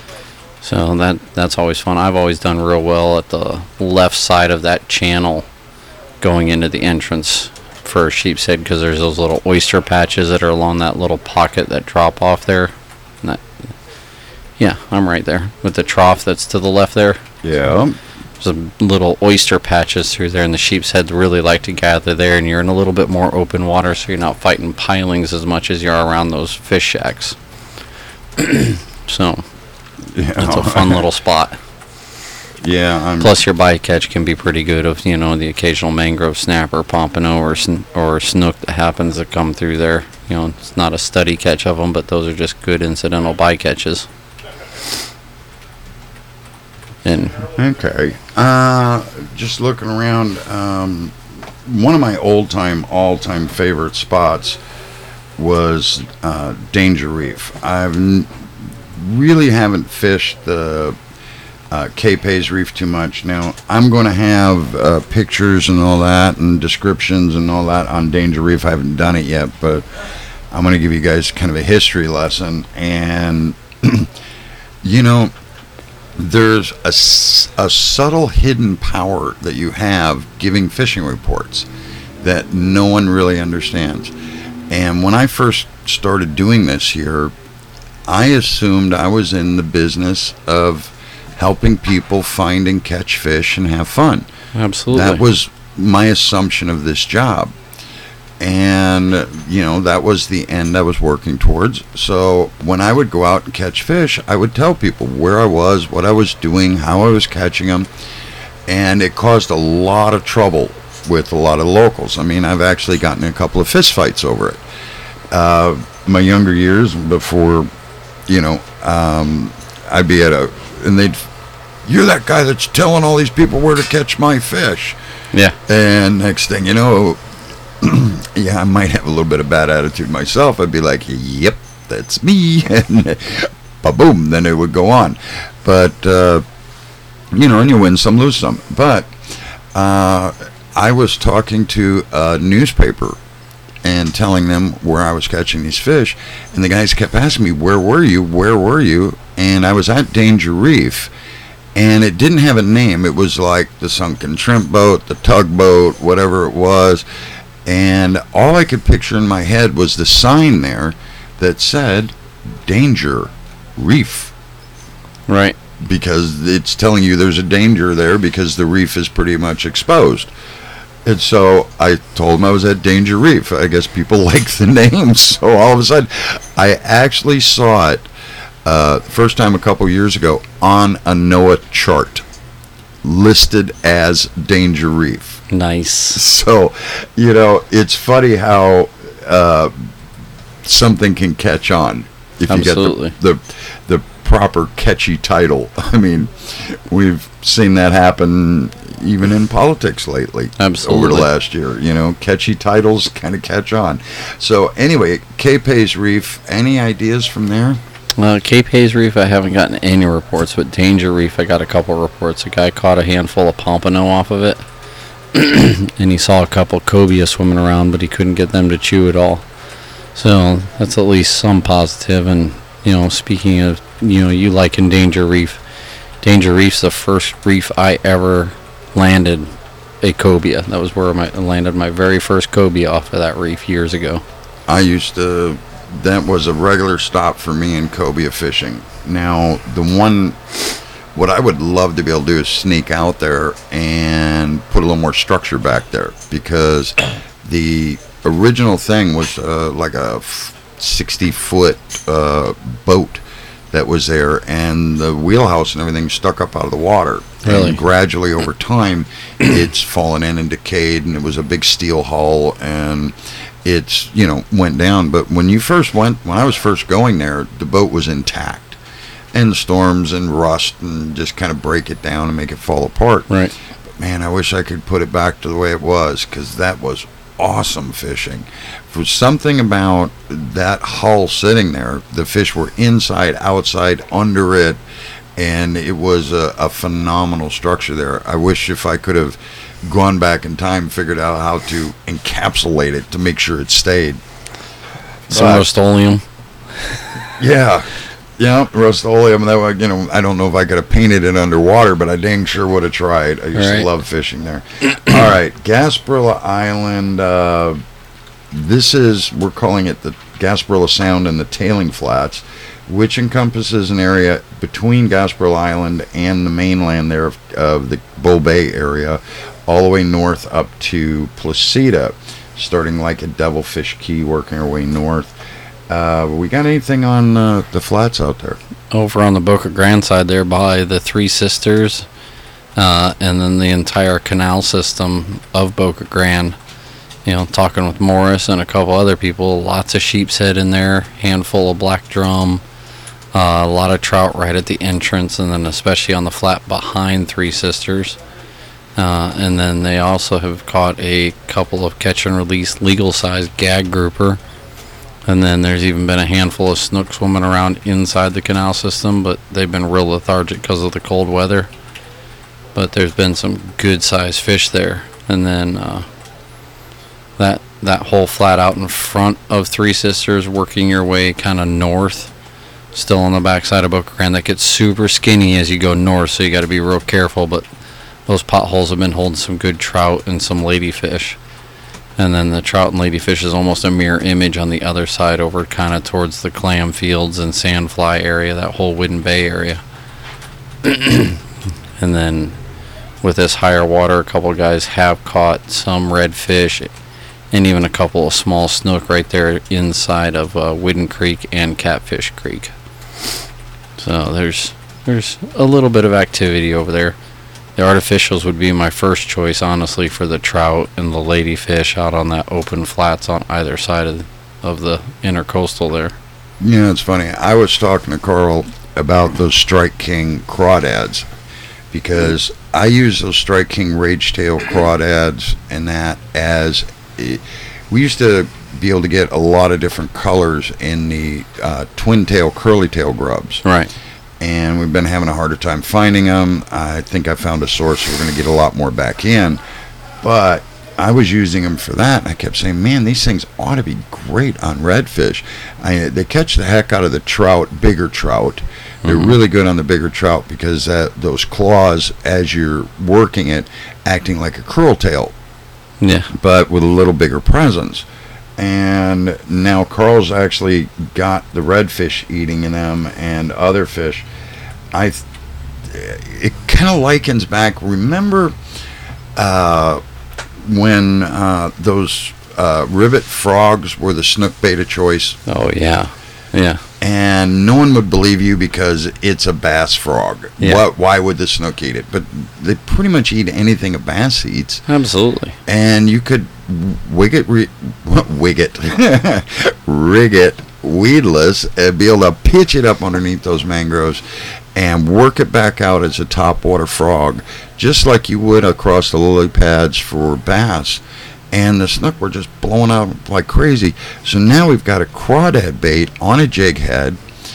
So that that's always fun. I've always done real well at the left side of that channel going into the entrance for sheep's head because there's those little oyster patches that are along that little pocket that drop off there. And that, yeah, I'm right there with the trough that's to the left there. Yeah. There's little oyster patches through there, and the sheep's heads really like to gather there, and you're in a little bit more open water, so you're not fighting pilings as much as you are around those fish shacks. So, yeah. It's a fun little spot. Yeah. I'm Plus, your bycatch can be pretty good of, you know, the occasional mangrove snapper, pompano, or sn- or snook that happens to come through there. You know, it's not a steady catch of them, but those are just good incidental bycatches. And okay. Uh, just looking around, um, one of my old-time, all-time favorite spots was uh, Danger Reef. I've n- really haven't fished the uh, Cape Hayes Reef too much. Now, I'm going to have uh, pictures and all that and descriptions and all that on Danger Reef. I haven't done it yet, but I'm going to give you guys kind of a history lesson. And, you know, there's a, a subtle hidden power that you have giving fishing reports that no one really understands. And when I first started doing this here, I assumed I was in the business of helping people find and catch fish and have fun. absolutely. That was my assumption of this job. And, you know, that was the end I was working towards. So when I would go out and catch fish, I would tell people where I was, what I was doing, how I was catching them. And it caused a lot of trouble with a lot of locals. I mean, I've actually gotten in a couple of fist fights over it. Uh, my younger years, before, you know, um, I'd be at a, and they'd, you're that guy that's telling all these people where to catch my fish. Yeah. And next thing you know, yeah, I might have a little bit of bad attitude myself. I'd be like, yep, that's me. And ba-boom, then it would go on. But, uh, you know, and you win some, lose some. But uh, I was talking to a newspaper and telling them where I was catching these fish, and the guys kept asking me, where were you, where were you? And I was at Danger Reef, and it didn't have a name. It was like the sunken shrimp boat, the tugboat, whatever it was, and all I could picture in my head was the sign there that said Danger Reef. Right. Because it's telling you there's a danger there because the reef is pretty much exposed. And so I told him I was at Danger Reef. I guess people like the name. So all of a sudden, I actually saw it uh, the first time a couple years ago on a NOAA chart, listed as Danger Reef. Nice. So, you know, it's funny how uh, something can catch on if Absolutely. you get the, the the proper catchy title. I mean, we've seen that happen even in politics lately. Absolutely. Over the last year, you know, catchy titles kind of catch on. So anyway, Cape Hayes Reef, any ideas from there? Uh, Cape Hayes Reef, I haven't gotten any reports, but Danger Reef, I got a couple reports. A guy caught a handful of pompano off of it, and he saw a couple cobia swimming around, but he couldn't get them to chew at all. So that's at least some positive. And, you know, speaking of, you know, you liking Danger Reef, Danger Reef's the first reef I ever landed a cobia. That was where I landed my very first cobia off of that reef years ago. I used to, that was a regular stop for me in cobia fishing. Now, the one, what I would love to be able to do is sneak out there and put a little more structure back there, because the original thing was uh, like a sixty foot uh, boat that was there, and the wheelhouse and everything stuck up out of the water. Really? And gradually over time, it's fallen in and decayed, and it was a big steel hull, and it's, you know, went down. But when you first went, when I was first going there, the boat was intact. And storms and rust and just kind of break it down and make it fall apart. Right. But man, I wish I could put it back to the way it was, because that was awesome fishing. For something about that hull sitting there, the fish were inside, outside, under it, and it was a, a phenomenal structure there. I wish if I could have gone back in time, figured out how to encapsulate it to make sure it stayed. Some But- Rust-Oleum. Yeah. Yeah, Rust-Oleum. That way, you know, I don't know if I could have painted it underwater, but I dang sure would have tried. I used Right. to love fishing there. All right, Gasparilla Island. Uh, this is, we're calling it the Gasparilla Sound and the Tailing Flats, which encompasses an area between Gasparilla Island and the mainland there of, of the Bull Bay area, all the way north up to Placida, starting like at Devilfish Key, working our way north. Uh, we got anything on uh, the flats out there? Over on the Boca Grande side there by the Three Sisters, uh, and then the entire canal system of Boca Grande. You know, talking with Morris and a couple other people, lots of sheep's head in there, handful of black drum, uh, a lot of trout right at the entrance, and then especially on the flat behind Three Sisters. Uh, and then they also have caught a couple of catch and release legal size gag grouper. And then there's even been a handful of snook swimming around inside the canal system, but they've been real lethargic because of the cold weather. But there's been some good sized fish there. And then uh, that that whole flat out in front of Three Sisters, working your way kind of north, still on the backside of Boca Grande, that gets super skinny as you go north, so you got to be real careful. But those potholes have been holding some good trout and some ladyfish. And then the trout and ladyfish is almost a mirror image on the other side, over kind of towards the clam fields and sandfly area, that whole Whidden Bay area. And then with this higher water, a couple guys have caught some redfish and even a couple of small snook right there inside of uh, Whidden Creek and Catfish Creek. So there's there's a little bit of activity over there. The artificials would be my first choice, honestly, for the trout and the ladyfish out on that open flats on either side of, of the intercoastal there. Yeah, it's funny. I was talking to Carl about those Strike King crawdads, because I use those Strike King rage tail crawdads and that as, we used to be able to get a lot of different colors in the uh, twin tail, curly tail grubs. Right. And we've been having a harder time finding them. I think I found a source. So we're going to get a lot more back in. But I was using them for that, and I kept saying, man, these things ought to be great on redfish. I, they catch the heck out of the trout, bigger trout. They're mm-hmm. really good on the bigger trout because that, those claws, as you're working it, acting like a curl tail. Yeah. But with a little bigger presence. And now Carl's actually got the redfish eating in them and other fish. I, it kind of likens back. Remember uh, when uh, those uh, rivet frogs were the snook bait of choice? Oh, yeah. Yeah. And no one would believe you because it's a bass frog. Yeah. What, why would the snook eat it? But they pretty much eat anything a bass eats. Absolutely. And you could wig it, re, wig it, rig it weedless, and be able to pitch it up underneath those mangroves and work it back out as a topwater frog, just like you would across the lily pads for bass. And the snook were just blowing out like crazy. So now we've got a crawdad bait on a jig head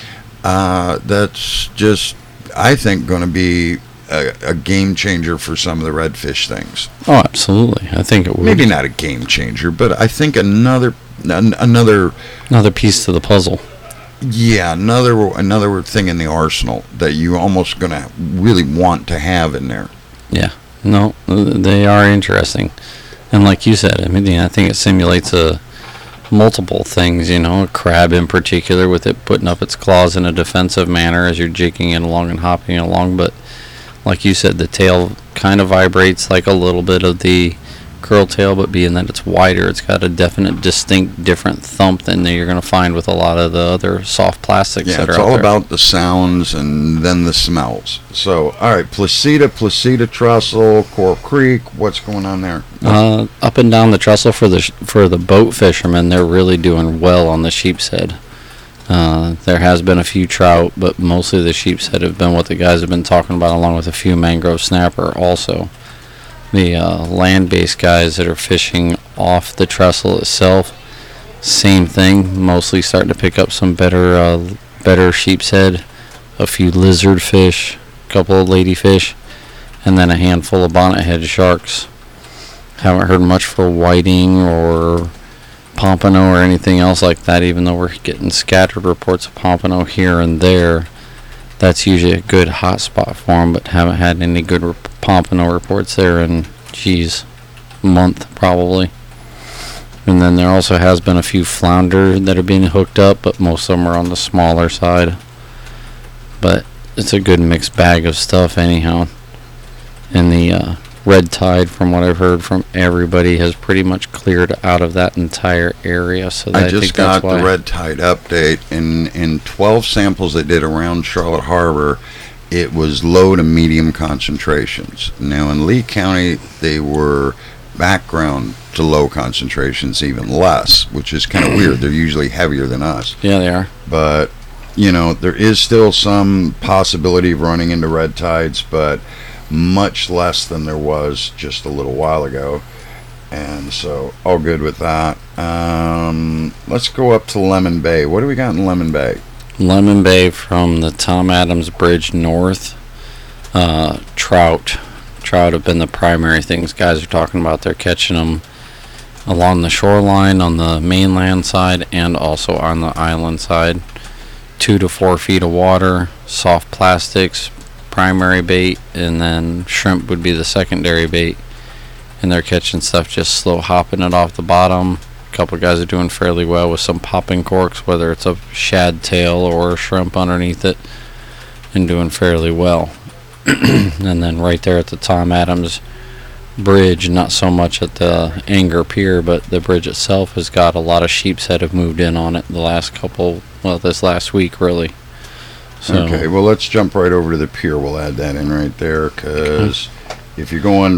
uh, that's just, I think, going to be a, a game changer for some of the redfish things. Oh, absolutely. I think it would. Maybe not a game changer, but I think another an, another another piece to the puzzle. Yeah, another another thing in the arsenal that you almost going to really want to have in there. Yeah. No, they are interesting. And like you said, I mean, I think it simulates a multiple things, you know, a crab in particular with it putting up its claws in a defensive manner as you're jigging it along and hopping along. But like you said, the tail kind of vibrates like a little bit of the curl tail, but being that it's wider, it's got a definite, distinct, different thump than you're going to find with a lot of the other soft plastics yeah, that are it's out all there. about the sounds and then the smells. So, all right, Placida, Placida Trestle, Coral Creek, what's going on there? Uh, up and down the trestle for the sh- for the boat fishermen, they're really doing well on the sheep's head. Uh, there has been a few trout, but mostly the sheep's head have been what the guys have been talking about, along with a few mangrove snapper also. The uh, land-based guys that are fishing off the trestle itself, same thing, mostly starting to pick up some better uh, better sheep's head, a few lizard fish, a couple of ladyfish, and then a handful of bonnet-head sharks. Haven't heard much for whiting or pompano or anything else like that, even though we're getting scattered reports of pompano here and there. That's usually a good hot spot for them, but haven't had any good rep- pompano reports there in, geez, a month probably. And then there also has been a few flounder that are being hooked up, but most of them are on the smaller side. But it's a good mixed bag of stuff anyhow. And the uh, red tide, from what I've heard from everybody, has pretty much cleared out of that entire area. So that I just I think got that's why. the red tide update. In, in twelve samples they did around Charlotte Harbor, it was low to medium concentrations. Now in Lee County, they were background to low concentrations, even less, which is kind of weird. They're usually heavier than us. Yeah, they are. But, you know, there is still some possibility of running into red tides, but much less than there was just a little while ago. And so, all good with that. Um, let's go up to Lemon Bay. What do we got in Lemon Bay? Lemon Bay from the Tom Adams Bridge north. Uh, trout. Trout have been the primary things guys are talking about. They're catching them along the shoreline on the mainland side and also on the island side. Two to four feet of water, soft plastics, primary bait, and then shrimp would be the secondary bait. And they're catching stuff just slow hopping it off the bottom. A couple of guys are doing fairly well with some popping corks, whether it's a shad tail or a shrimp underneath it, and doing fairly well. And then right there at the Tom Adams Bridge, not so much at the Anger Pier, but the bridge itself has got a lot of sheeps that have moved in on it the last couple, well, this last week really. So, okay, well, let's jump right over to the pier. We'll add that in right there, because if you're going,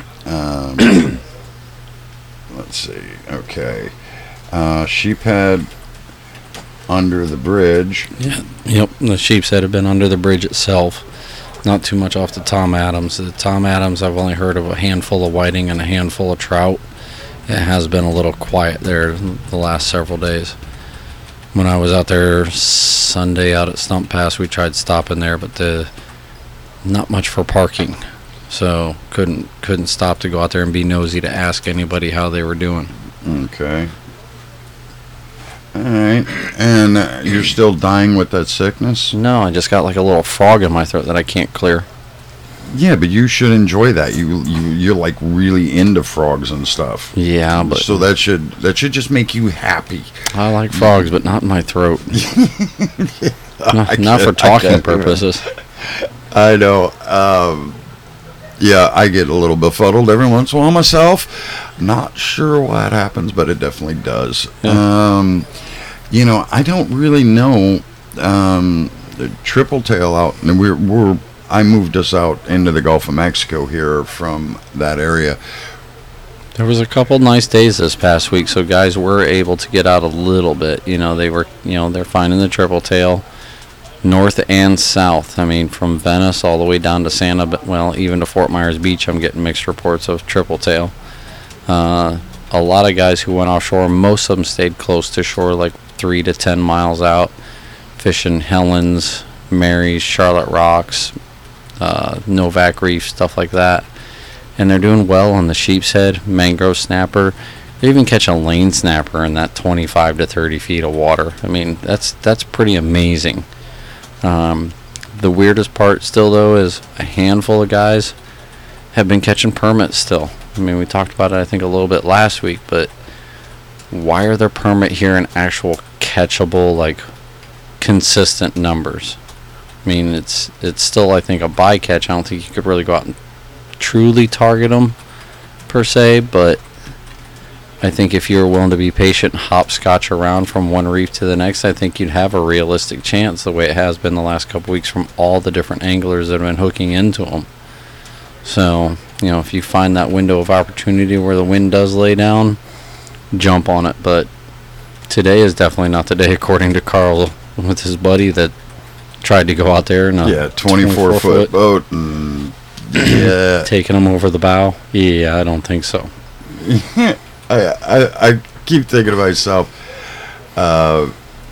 um, let's see, okay, uh, sheephead under the bridge. Yeah, yep, the sheep's head have been under the bridge itself. Not too much off the Tom Adams. The Tom Adams, I've only heard of a handful of whiting and a handful of trout. it has been a little quiet there the last several days. When I was out there Sunday out at Stump Pass, we tried stopping there, but the not much for parking, so couldn't couldn't stop to go out there and be nosy to ask anybody how they were doing. Okay. All right. And uh, you're still dying with that sickness? No, I just got like a little frog in my throat that I can't clear. Yeah, but you should enjoy that. You you you're like really into frogs and stuff. Yeah, but So that should that should just make you happy. I like frogs, but not in my throat. not I not for get- I talking get it. purposes. I know. Um, yeah, I get a little befuddled every once in a while myself. Not sure why it happens, but it definitely does. Yeah. Um, you know, I don't really know. Um, the triple tail out, and we're we're. I moved us out into the Gulf of Mexico here from that area. There was a couple nice days this past week, so guys were able to get out a little bit. You know, they were, you know, they're finding the triple tail, north and south. I mean, from Venice all the way down to Santa, but well, even to Fort Myers Beach, I'm getting mixed reports of triple tail. Uh, a lot of guys who went offshore, most of them stayed close to shore, like three to ten miles out, fishing Helens, Marys, Charlotte Rocks, uh, Novak Reef, stuff like that. And they're doing well on the sheep's head, mangrove snapper. They even catch a lane snapper in that twenty-five to thirty feet of water. I mean, that's that's pretty amazing. Um, the weirdest part still, though, is a handful of guys have been catching permits still. I mean, we talked about it, I think, a little bit last week, but why are their permit here in actual catchable, like, consistent numbers? I mean, it's it's still, I think, a bycatch. I don't think you could really go out and truly target them, per se, but I think if you're willing to be patient and hopscotch around from one reef to the next, I think you'd have a realistic chance the way it has been the last couple weeks from all the different anglers that have been hooking into them. So, you know, if you find that window of opportunity where the wind does lay down, jump on it. But today is definitely not the day, according to Carl with his buddy that tried to go out there in a Yeah, twenty-four foot boat, and yeah, taking them over the bow. Yeah, I don't think so. I, I I keep thinking to myself, uh,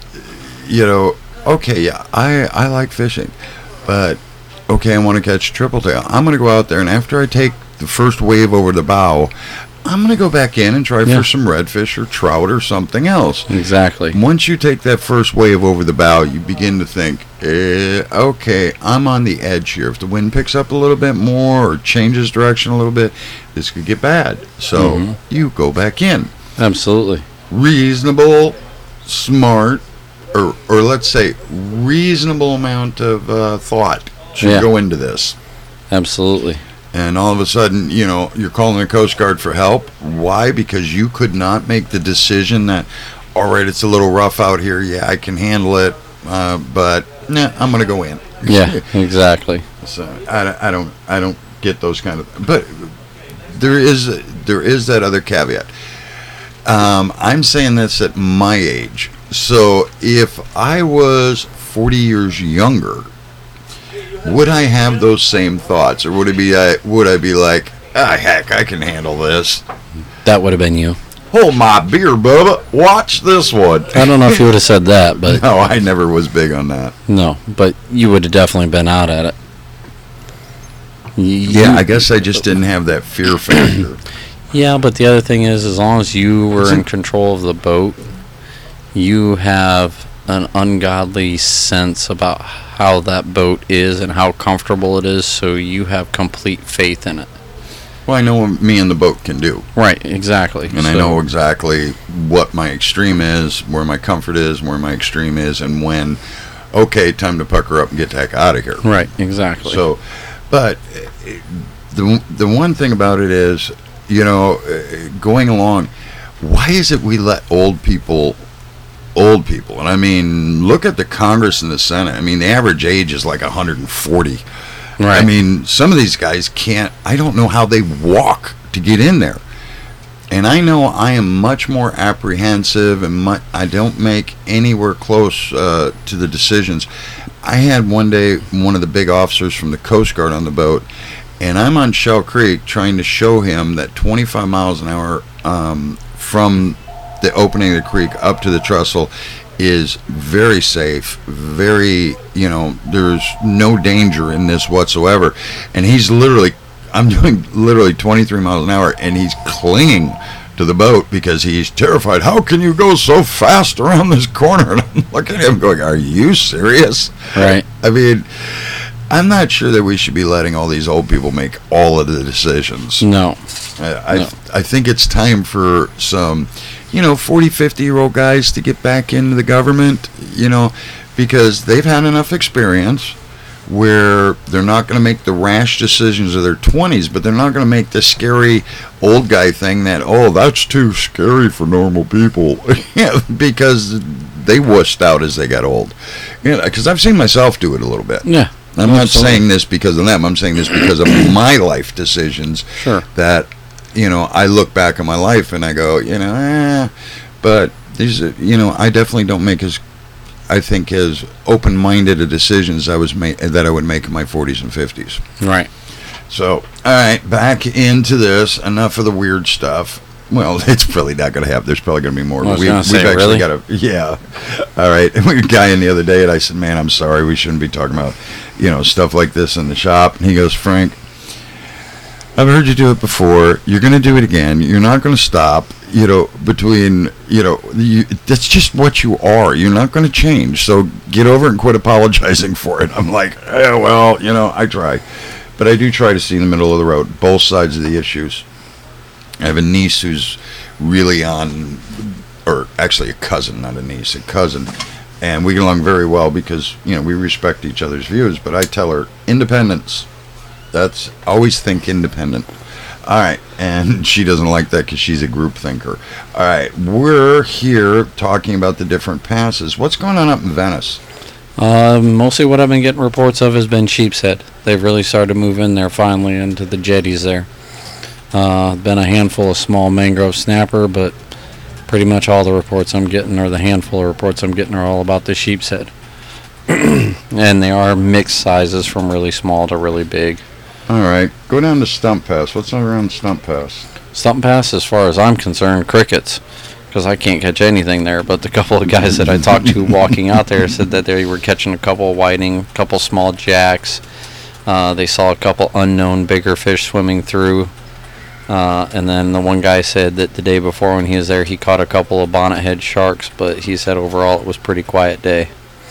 you know, okay, yeah, I I like fishing, but okay, I want to catch triple tail. I'm gonna go out there, and after I take the first wave over the bow, I'm gonna go back in and try Yeah. for some redfish or trout or something else. Exactly. Once you take that first wave over the bow, you begin to think, eh, okay, I'm on the edge here. If the wind picks up a little bit more or changes direction a little bit, this could get bad. So Mhm. you go back in. Absolutely. Reasonable, smart, or, or let's say reasonable amount of uh, thought should Yeah. go into this. Absolutely. And all of a sudden, you know, you're calling the Coast Guard for help. Why? Because you could not make the decision that, all right, it's a little rough out here. Yeah, I can handle it, uh, but nah, I'm going to go in. Yeah, exactly. So I, I don't I don't get those kind of. But there is there is that other caveat. Um, I'm saying this at my age. So if I was forty years younger, would I have those same thoughts, or would it be uh, would I be like, ah, heck, I can handle this. That would have been you. Hold my beer, Bubba. Watch this one. I don't know if you would have said that, but No, I never was big on that. no, but you would have definitely been out at it. Y- Yeah, you- I guess I just didn't have that fear factor. Yeah, but the other thing is, as long as you were in control of the boat, you have an ungodly sense about how that boat is and how comfortable it is, so you have complete faith in it. Well, I know what me and the boat can do. Right, exactly. And I So- know exactly what my extreme is, where my comfort is, where my extreme is, and when, okay, time to pucker up and get the heck out of here. Right, exactly. So, but uh, the the one thing about it is, you know, uh, going along, why is it we let old people, old people, and I mean, look at the Congress and the Senate. I mean, the average age is like one hundred forty. right. I mean, some of these guys can't, I don't know how they walk to get in there. And I know I am much more apprehensive, and mu- I don't make anywhere close uh, to the decisions. I had one day one of the big officers from the Coast Guard on the boat, and I'm on Shell Creek trying to show him that twenty-five miles an hour um, from the opening of the creek up to the trestle is very safe, very, you know, there's no danger in this whatsoever. And he's literally, I'm doing literally twenty-three miles an hour, and he's clinging to the boat because he's terrified. How can you go so fast around this corner? And I'm looking at him going, are you serious? Right. I mean, I'm not sure that we should be letting all these old people make all of the decisions. No. I, I, No. I think it's time for some, you know, forty, fifty-year-old guys to get back into the government, you know, because they've had enough experience where they're not going to make the rash decisions of their twenties, but they're not going to make the scary old guy thing that, oh, that's too scary for normal people, yeah, because they wussed out as they got old. You know, because I've seen myself do it a little bit. Yeah. I'm not Absolutely. saying this because of them. I'm saying this because of my life decisions. Sure. That, you know, I look back on my life and I go, you know, eh. But these, are- you know, I definitely don't make as, I think, as open-minded a decisions I was ma- that I would make in my forties and fifties. Right. So, all right, back into this. Enough of the weird stuff. Well, it's really not going to happen. There's probably going to be more. I was we, gonna say, we've actually really? got to, yeah. All right. And we had a guy in the other day, and I said, man, I'm sorry. We shouldn't be talking about, you know, stuff like this in the shop. And he goes, Frank, I've heard you do it before. You're going to do it again. You're not going to stop. You know, between, you know, you, that's just what you are. You're not going to change. So get over it and quit apologizing for it. I'm like, eh, well, you know, I try. But I do try to see in the middle of the road, both sides of the issues. I have a niece who's really on, or actually a cousin, not a niece, a cousin. And we get along very well because, you know, we respect each other's views. But I tell her, independence. That's, always think independent. All right, and she doesn't like that because she's a group thinker. All right, we're here talking about the different passes. What's going on up in Venice? Uh, mostly what I've been getting reports of has been sheep's head. They've really started to move in there finally into the jetties there. Uh, been a handful of small mangrove snapper, but pretty much all the reports I'm getting, or the handful of reports I'm getting, are all about the sheep's head. And they are mixed sizes from really small to really big. All right, go down to Stump Pass. What's around Stump Pass? Stump Pass, as far as I'm concerned, crickets, because I can't catch anything there. But the couple of guys that I talked to walking out there said that they were catching a couple of whiting, a couple small jacks. Uh, they saw a couple unknown bigger fish swimming through. Uh, and then the one guy said that the day before when he was there, he caught a couple of bonnethead sharks. But he said overall it was a pretty quiet day.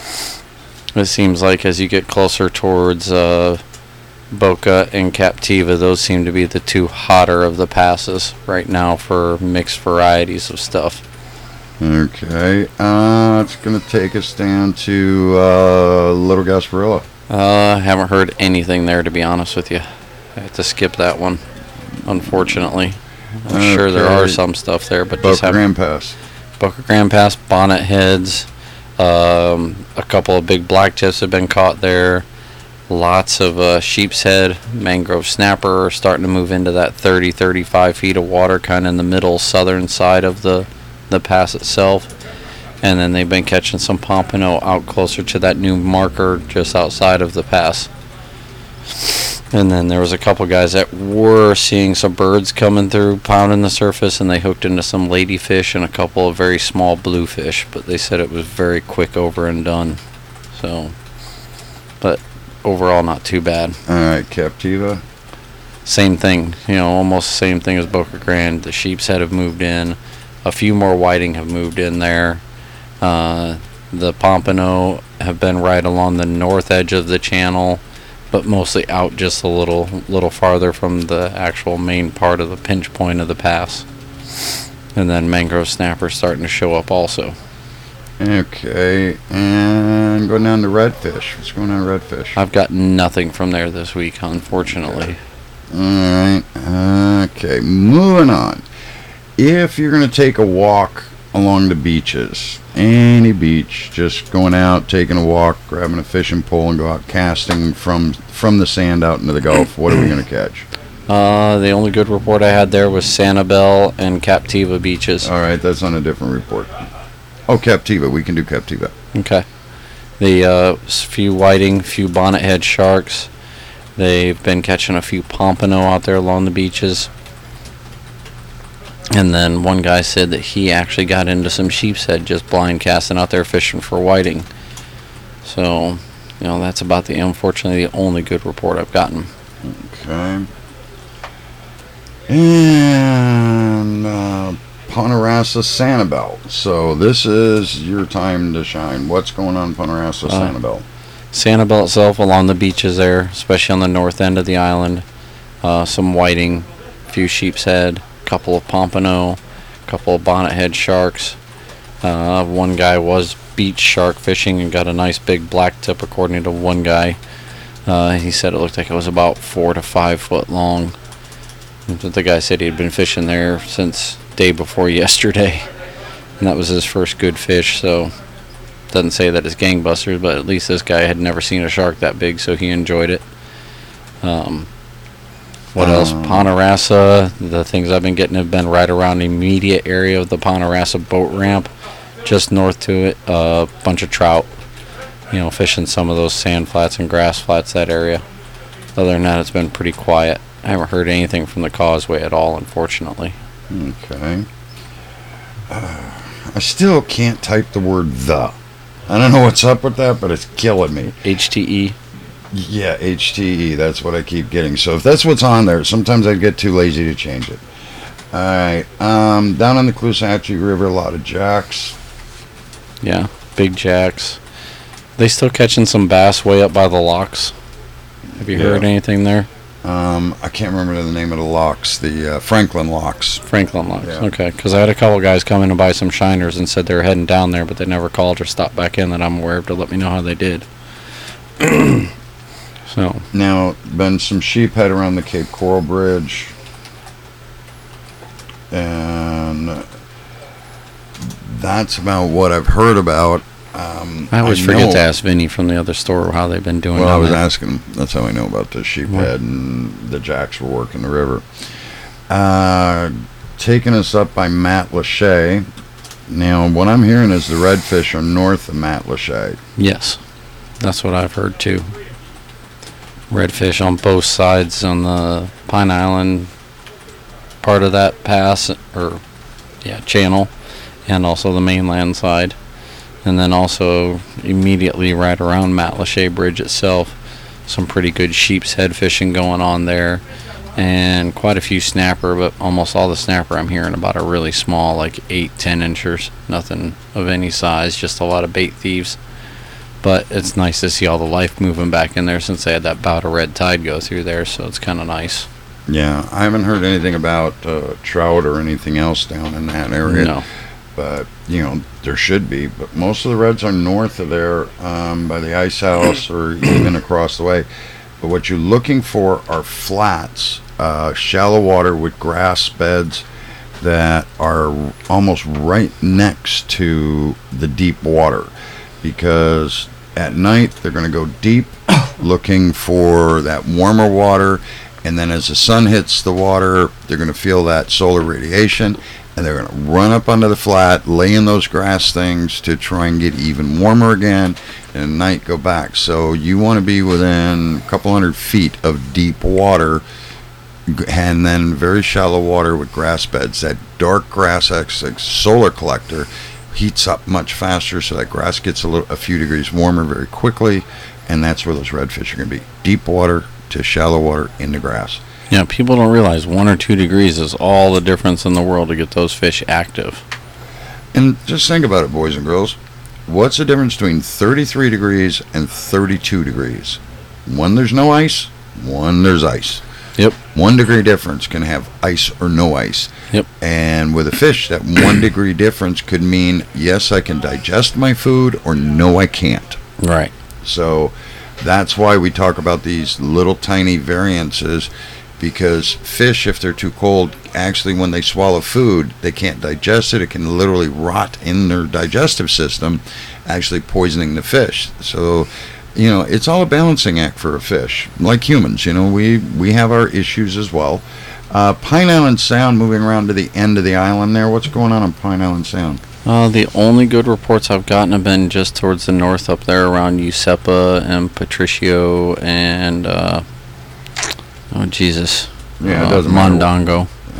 It seems like as you get closer towards uh, Boca and Captiva, those seem to be the two hotter of the passes right now for mixed varieties of stuff. Okay, uh, it's going to take us down to uh, Little Gasparilla. Uh, haven't heard anything there, to be honest with you. I have to skip that one, unfortunately. I'm sure there are Okay. some stuff there, but just Boca haven't. Grand Pass. Boca Grand Pass, bonnet heads, um, a couple of big black tips have been caught there. Lots of uh, sheep's head, mangrove snapper are starting to move into that thirty, thirty-five feet of water, kind of in the middle southern side of the, the pass itself. And then they've been catching some pompano out closer to that new marker just outside of the pass. And then there was a couple guys that were seeing some birds coming through, pounding the surface, and they hooked into some ladyfish and a couple of very small bluefish. But they said it was very quick over and done. So, but overall not too bad. All right, Captiva. Same thing, you know, almost the same thing as Boca Grande. The sheep's head have moved in. A few more whiting have moved in there. Uh, the pompano have been right along the north edge of the channel, but mostly out just a little little farther from the actual main part of the pinch point of the pass. And then mangrove snapper starting to show up also. Okay, and going down to Redfish. What's going on, Redfish? I've got nothing from there this week, unfortunately. All right. Okay, moving on. If you're going to take a walk along the beaches, any beach, just going out, taking a walk, grabbing a fishing pole, and go out casting from from the sand out into the Gulf, what are we going to catch? Uh, the only good report I had there was Sanibel and Captiva beaches. All right, that's on a different report. Oh, Captiva. We can do Captiva. Okay. The uh, s- few whiting, few bonnethead sharks. They've been catching a few pompano out there along the beaches. And then one guy said that he actually got into some sheep's head just blind casting out there fishing for whiting. So, you know, that's about the, unfortunately, the only good report I've gotten. Okay. And uh, Ponderosa Sanibel. So this is your time to shine. What's going on in Ponderosa Uh, Sanibel? Sanibel itself along the beaches there, especially on the north end of the island. Uh, some whiting, a few sheep's head, a couple of pompano, a couple of bonnethead sharks. Uh, one guy was beach shark fishing and got a nice big black tip, according to one guy. Uh, he said it looked like it was about four to five foot long. The guy said he'd been fishing there since day before yesterday, and that was his first good fish. So doesn't say that it's gangbusters, but at least this guy had never seen a shark that big, so he enjoyed it. Um, what Um, else? Ponderosa. The things I've been getting have been right around the immediate area of the Ponderosa boat ramp, just north to it. A uh, bunch of trout. You know, fishing some of those sand flats and grass flats, that area. Other than that, it's been pretty quiet. I haven't heard anything from the causeway at all, unfortunately. Okay. Uh, I still can't type the word the. I don't know what's up with that, but it's killing me. H T E? Yeah, H T E. That's what I keep getting. So if that's what's on there, sometimes I get too lazy to change it. All right. Um, down on the Caloosahatchee River, a lot of jacks. Yeah, big jacks. They still catching some bass way up by the locks. Have you Yeah. heard anything there? Um, I can't remember the name of the locks. The uh, Franklin locks. Franklin locks. Yeah. Okay, because I had a couple guys come in to buy some shiners and said they were heading down there, but they never called or stopped back in that I'm aware of to let me know how they did. So Now, been some sheephead around the Cape Coral Bridge. And that's about what I've heard about. Um, I always I forget know- to ask Vinny from the other store how they've been doing. Well, I down was there. asking him. That's how I know about the sheephead and the jacks were working the river. Uh, taking us up by Matlacha. Now, what I'm hearing is the redfish are north of Matlacha. Yes, that's what I've heard too. Redfish on both sides on the Pine Island part of that pass, or yeah, channel, and also the mainland side. And then also immediately right around Matlacha Bridge itself, some pretty good sheep's head fishing going on there, and quite a few snapper, but almost all the snapper I'm hearing about are really small, like eight, ten inchers, nothing of any size, just a lot of bait thieves. But it's nice to see all the life moving back in there since they had that bout of red tide go through there, so it's kind of nice. Yeah, I haven't heard anything about uh, trout or anything else down in that area. No. But, you know, there should be. But most of the reds are north of there um, by the ice house or even across the way. But what you're looking for are flats, uh, shallow water with grass beds that are almost right next to the deep water. Because at night they're going to go deep looking for that warmer water. And then as the sun hits the water, they're going to feel that solar radiation. And they're going to run up onto the flat, lay in those grass things to try and get even warmer again, and at night go back. So you want to be within a couple hundred feet of deep water, and then very shallow water with grass beds. That dark grass acts like solar collector, heats up much faster, so that grass gets a, little, a few degrees warmer very quickly, and that's where those redfish are going to be. Deep water to shallow water in the grass. Yeah, people don't realize one or two degrees is all the difference in the world to get those fish active. And just think about it, boys and girls. What's the difference between thirty-three degrees and thirty-two degrees? One, there's no ice. One, there's ice. Yep. One degree difference can have ice or no ice. Yep. And with a fish, that one degree difference could mean, yes, I can digest my food, or no, I can't. Right. So that's why we talk about these little tiny variances. Because fish, if they're too cold, actually when they swallow food, they can't digest it. It can literally rot in their digestive system, actually poisoning the fish. So, you know, it's all a balancing act for a fish. Like humans, you know, we, we have our issues as well. Uh, Pine Island Sound, moving around to the end of the island there. What's going on on Pine Island Sound? Uh, the only good reports I've gotten have been just towards the north up there around Usepa and Patricio and... Uh, Oh Jesus! Yeah, it uh, doesn't matter. Mondongo. Yeah,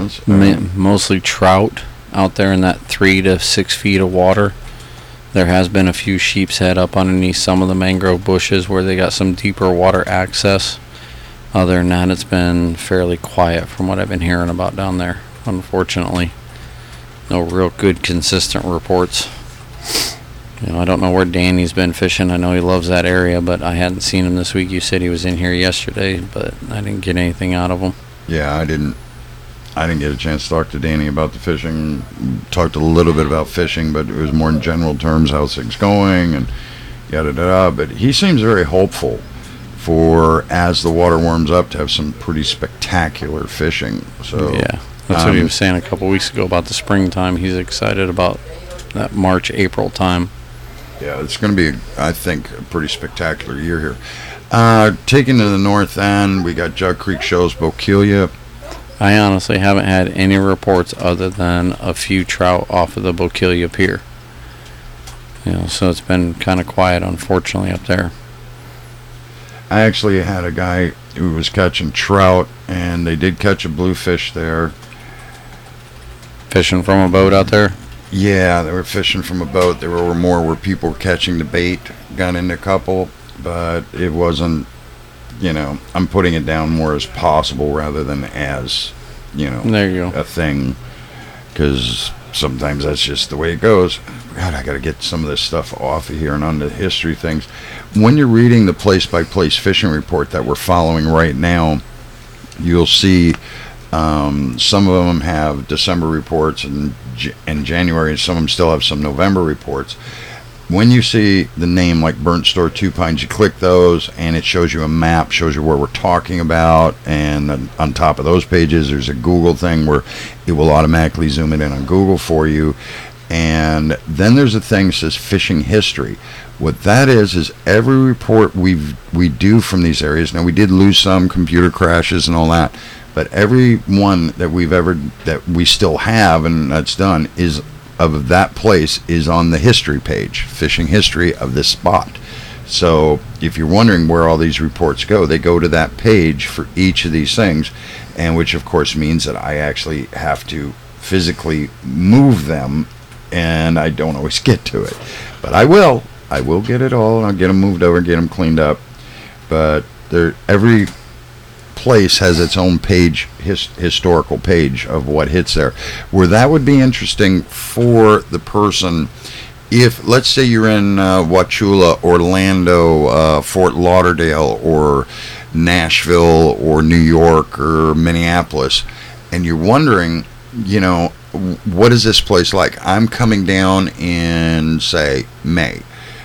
ponds? Ma- mostly trout out there in that three to six feet of water. There has been a few sheep's head up underneath some of the mangrove bushes where they got some deeper water access. Other than that, it's been fairly quiet from what I've been hearing about down there, unfortunately. No real good, consistent reports. You know, I don't know where Danny's been fishing. I know he loves that area, but I hadn't seen him this week. You said he was in here yesterday, but I didn't get anything out of him. Yeah, I didn't. I didn't get a chance to talk to Danny about the fishing. Talked a little bit about fishing, but it was more in general terms, how's things going, and yada yada. But he seems very hopeful for, as the water warms up, to have some pretty spectacular fishing. So yeah, that's what he um, was saying a couple weeks ago about the springtime. He's excited about that March, April time. Yeah, it's going to be, I think, a pretty spectacular year here. Uh, taking to the north end, we got Jug Creek Shoals, Bokeelia. I honestly haven't had any reports other than a few trout off of the Bokeelia Pier. You know, so it's been kind of quiet, unfortunately, up there. I actually had a guy who was catching trout, and they did catch a bluefish there. Fishing from a boat out there? Yeah, they were fishing from a boat. There were more where people were catching the bait. Got into a couple, but it wasn't, you know, I'm putting it down more as possible rather than as, you know, There you go. a thing. Because sometimes that's just the way it goes. God, I got to get some of this stuff off of here and onto history things. When you're reading the place-by-place fishing report that we're following right now, you'll see um, some of them have December reports and in January, and some of them still have some November reports. When you see the name like Burnt Store Two Pines, you click those, and it shows you a map, shows you where we're talking about, and then on top of those pages, there's a Google thing where it will automatically zoom it in on Google for you. And then there's a thing that says fishing history. What that is is every report we we do from these areas. Now, we did lose some computer crashes and all that, but every one that we've ever that we still have and that's done is of that place is on the history page, fishing history of this spot. So if you're wondering where all these reports go, they go to that page for each of these things, and which of course means that I actually have to physically move them, and I don't always get to it, but I will. I will get it all, and I'll get them moved over, get them cleaned up. But there, every place has its own page, his, historical page of what hits there, where that would be interesting for the person. If, let's say you're in uh, Wauchula, Orlando, uh, Fort Lauderdale, or Nashville, or New York, or Minneapolis, and you're wondering, you know, what is this place like? I'm coming down in, say, May.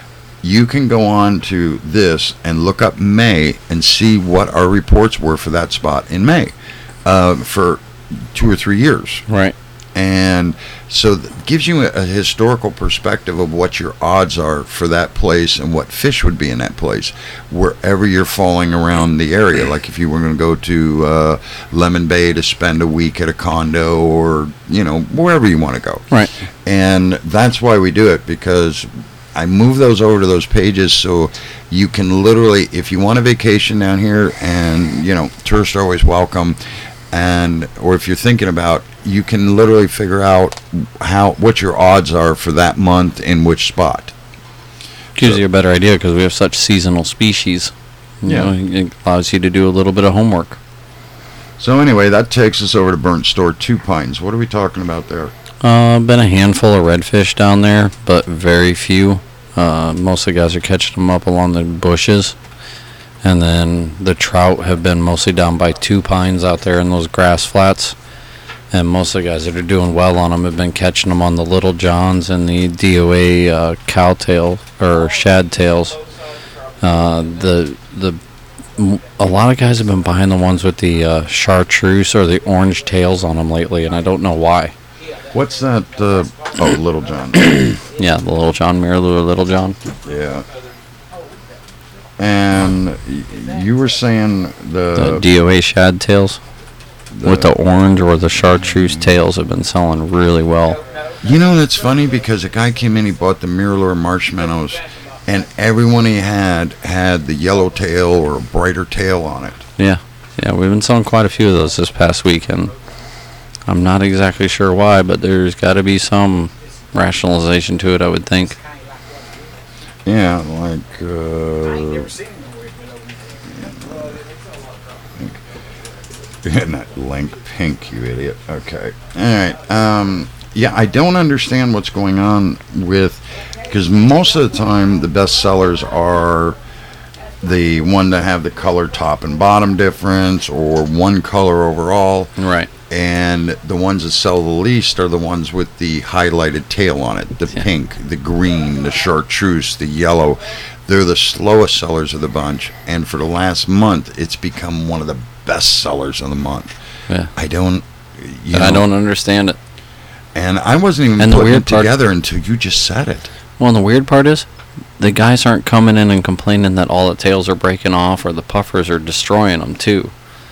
You can go on to this and look up May and see what our reports were for that spot in May uh, for two or three years. Right. And so it gives you a, a historical perspective of what your odds are for that place and what fish would be in that place wherever you're falling around the area. Like if you were going to go to uh, Lemon Bay to spend a week at a condo, or, you know, wherever you want to go. Right. And that's why we do it, because I move those over to those pages so you can literally, if you want a vacation down here, and, you know, tourists are always welcome, and or if you're thinking about, you can literally figure out how what your odds are for that month in which spot. Gives So- you a better idea because we have such seasonal species. You Yeah. know, it allows you to do a little bit of homework. So anyway, that takes us over to Burnt Store Two Pines. What are we talking about there? Uh, been a handful of redfish down there, but very few. Uh, most of the guys are catching them up along the bushes. And then the trout have been mostly down by Two Pines out there in those grass flats. And most of the guys that are doing well on them have been catching them on the Little Johns and the D O A uh, cowtail or shad tails. Uh, the the m- a lot of guys have been buying the ones with the uh, chartreuse or the orange tails on them lately, and I don't know why. What's that? Uh, oh, Little John. Yeah, the Little John, Mirror Little John. Yeah. And y- you were saying The the, D O A shad tails with the orange or the chartreuse tails have been selling really well. You know, that's funny because a guy came in, he bought the Mirror marshmallows, and everyone he had had the yellow tail or a brighter tail on it. Yeah, yeah, we've been selling quite a few of those this past week, and I'm not exactly sure why, but there's got to be some rationalization to it, I would think. Yeah, like, uh... not link pink, you idiot. Okay. All right. Um, yeah, I don't understand what's going on with... Because most of the time, the best sellers are the one that have the color top and bottom difference, or one color overall. Right. And the ones that sell the least are the ones with the highlighted tail on it. The yeah. pink, the green, the chartreuse, the yellow. They're the slowest sellers of the bunch. And for the last month, it's become one of the best sellers of the month. Yeah. I don't... You I know, don't understand it. And I wasn't even and the putting weird it part, together until you just said it. Well, and the weird part is, the guys aren't coming in and complaining that all the tails are breaking off or the puffers are destroying them, too.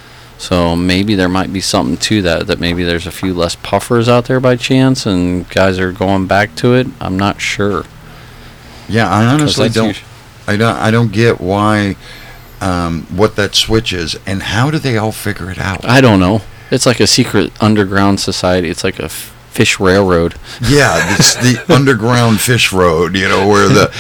So maybe there might be something to that, that maybe there's a few less puffers out there by chance and guys are going back to it. I'm not sure. Yeah, I honestly don't... Usually, I don't I don't get why... Um, what that switch is, and how do they all figure it out? I don't know. It's like a secret underground society. It's like a f- fish railroad. Yeah, it's the underground fish road, you know, where the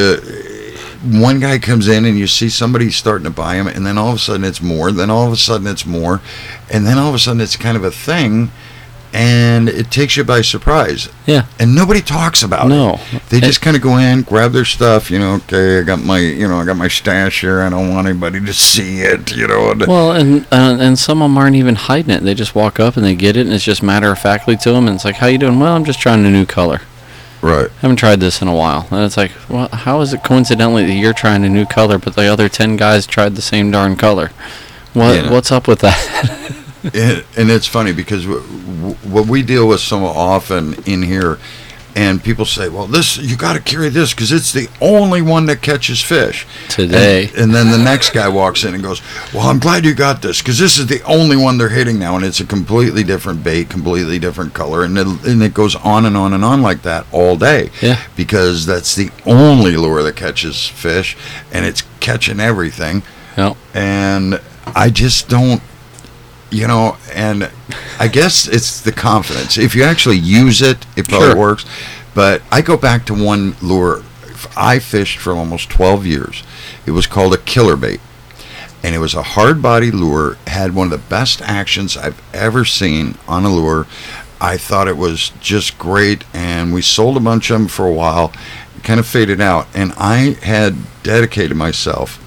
the one guy comes in and you see somebody starting to buy them, and then all of a sudden it's more, then all of a sudden it's more, and then all of a sudden it's kind of a thing, and it takes you by surprise. Yeah. And nobody talks about no. it. They just kind of go in, grab their stuff, you know, okay, I got my, you know, I got my stash here, I don't want anybody to see it, you know. And well, and uh, and some of them aren't even hiding it. They just walk up and they get it, and it's just matter-of-factly to them, and it's like, how you doing? Well, I'm just trying a new color. Right. Haven't tried this in a while. And it's like, well, how is it coincidentally that you're trying a new color, but the other ten guys tried the same darn color? What Yeah. What's up with that? and, and it's funny because w- w- what we deal with so often in here, and people say, well, this, you got to carry this because it's the only one that catches fish. Today. And, and then the next guy walks in and goes, well, I'm glad you got this because this is the only one they're hitting now, and it's a completely different bait, completely different color, and it, and it goes on and on and on like that all day. Yeah. Because that's the only lure that catches fish, and it's catching everything. Yep. And I just don't, you know, and I guess it's the confidence. If you actually use it, it probably Sure. works. But I go back to one lure. I fished for almost twelve years. It was called a killer bait. And it was a hard body lure, had one of the best actions I've ever seen on a lure. I thought it was just great, and we sold a bunch of them for a while. It kind of faded out, and I had dedicated myself.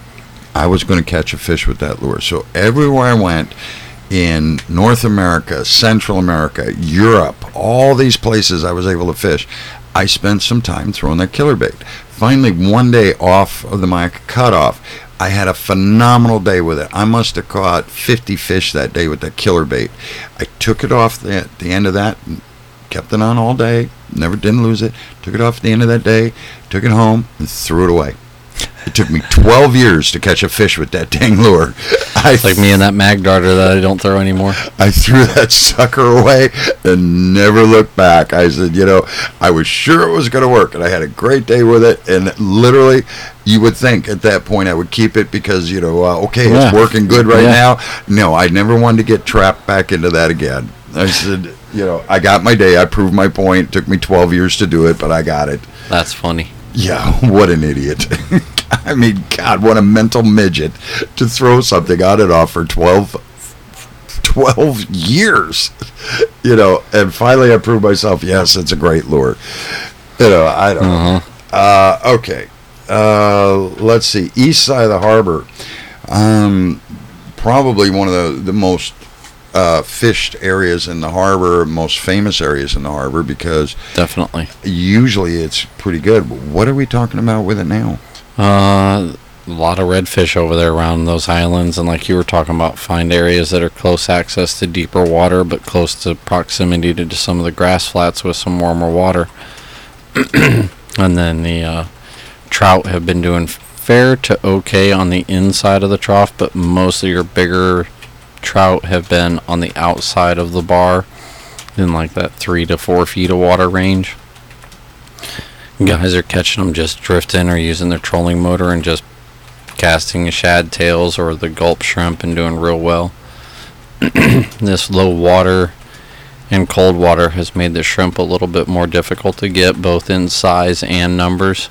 I was going to catch a fish with that lure. So everywhere I went in North America, Central America, Europe, all these places I was able to fish, I spent some time throwing that killer bait. Finally, one day off of the Mayaca cutoff, I had a phenomenal day with it. I must have caught fifty fish that day with that killer bait. I took it off the, at the end of that, kept it on all day, never didn't lose it, took it off at the end of that day, took it home, and threw it away. It took me twelve years to catch a fish with that dang lure. I It's like me and that mag darter that I don't throw anymore. I threw that sucker away and never looked back. I said, you know, I was sure it was going to work, and I had a great day with it. And literally, you would think at that point I would keep it because, you know, uh, okay, Yeah. it's working good right Yeah. now. No, I never wanted to get trapped back into that again. I said, you know, I got my day. I proved my point. It took me twelve years to do it, but I got it. That's funny. Yeah, what an idiot. I mean, God, what a mental midget to throw something on and off for twelve, twelve years. You know, and finally I proved myself, yes, it's a great lure. You know, I don't Uh-huh. know. Uh, okay. Uh, let's see. East side of the harbor. Um, probably one of the, the most uh, fished areas in the harbor, most famous areas in the harbor, because Definitely. usually it's pretty good. What are we talking about with it now? Uh, a lot of redfish over there around those islands, and like you were talking about, find areas that are close access to deeper water, but close to proximity to some of the grass flats with some warmer water. And then the uh, trout have been doing fair to okay on the inside of the trough, but most of your bigger trout have been on the outside of the bar in like that three to four feet of water range. Guys are catching them just drifting or using their trolling motor and just casting the shad tails or the gulp shrimp and doing real well. This low water And cold water has made the shrimp a little bit more difficult to get, both in size and numbers.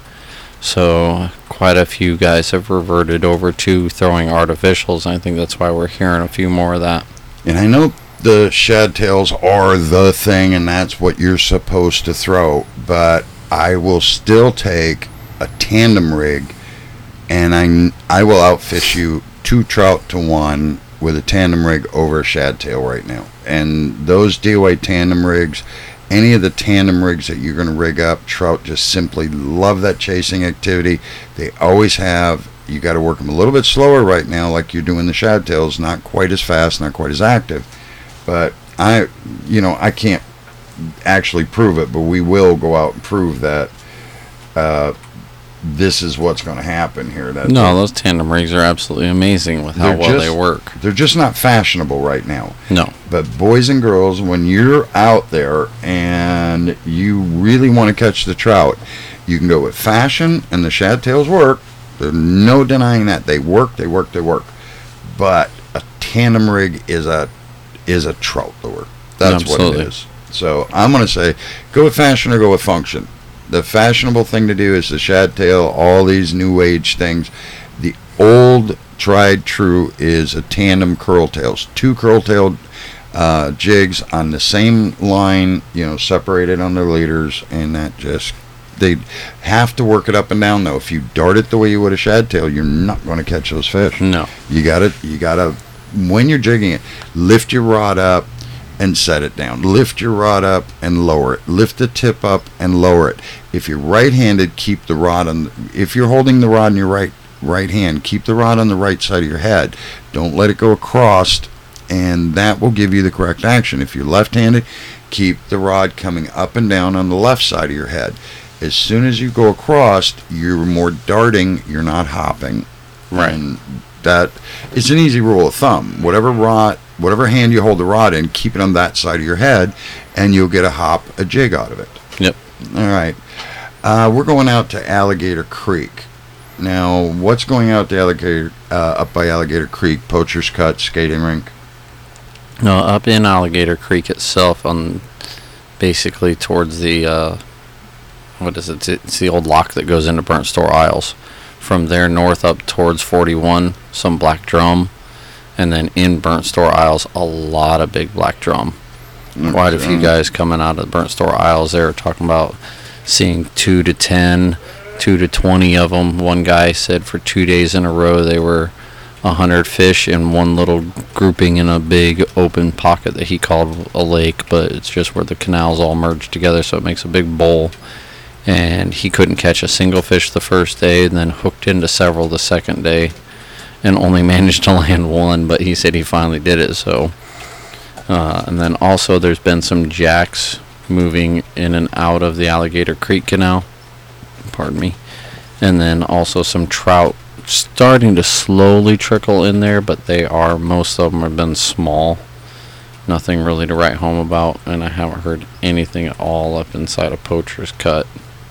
So quite a few guys have reverted over to throwing artificials. And I think that's why we're hearing a few more of that. And I know the shad tails are the thing, and that's what you're supposed to throw. But I will still take a tandem rig, and I, I will outfish you two trout to one with a tandem rig over a shad tail right now. And those D O A tandem rigs, any of the tandem rigs that you're going to rig up, trout just simply love that chasing activity. They always have. You got to work them a little bit slower right now, like you're doing the shad tails. Not quite as fast, not quite as active. But I, you know, I can't actually prove it, but we will go out and prove that uh, this is what's going to happen here. That no, those tandem rigs are absolutely amazing with how well just, they work. They're just not fashionable right now. No. But boys and girls, when you're out there and you really want to catch the trout, you can go with fashion, and the shad tails work. There's no denying that. They work, they work, they work. But a tandem rig is a is a trout lure. That's Absolutely. what it is. So I'm going to say go with fashion or go with function. The fashionable thing to do is the shad tail, all these new age things. The old tried true is a tandem curl tails. Two curl tailed uh, jigs on the same line, you know, separated on their leaders, and that just, they have to work it up and down though. If you dart it the way you would a shad tail, you're not going to catch those fish. No. You got to, you got to, when you're jigging it, lift your rod up and set it down. Lift your rod up and lower it. Lift the tip up and lower it. If you're right-handed, keep the rod on. If you're holding the rod in your right right hand, keep the rod on the right side of your head. Don't let it go across, and that will give you the correct action. If you're left-handed, keep the rod coming up and down on the left side of your head. As soon as you go across, you're more darting. You're not hopping. Right. And that it's an easy rule of thumb. Whatever rod, whatever hand you hold the rod in, keep it on that side of your head, and you'll get a hop, a jig out of it. Yep. All right. Uh, we're going out to Alligator Creek. Now, what's going out to Alligator, uh, up by Alligator Creek? Poacher's Cut, skating rink? No, up in Alligator Creek itself, on basically towards the, uh, what is it? It's the old lock that goes into Burnt Store Isles. From there north up towards forty-one, some black drum. And then in Burnt Store Isles, a lot of big black drum. Mm, Quite a few um, guys coming out of the Burnt Store Isles there talking about seeing two to ten, two to twenty of them. One guy said for two days in a row they were a hundred fish in one little grouping in a big open pocket that he called a lake, but it's just where the canals all merge together, so it makes a big bowl. And he couldn't catch a single fish the first day, and then hooked into several the second day, and only managed to land one, but he said he finally did it. So uh, and then also there's been some jacks moving in and out of the Alligator Creek Canal, pardon me, and then also some trout starting to slowly trickle in there, but they are, most of them have been small, nothing really to write home about, and I haven't heard anything at all up inside of Poacher's Cut.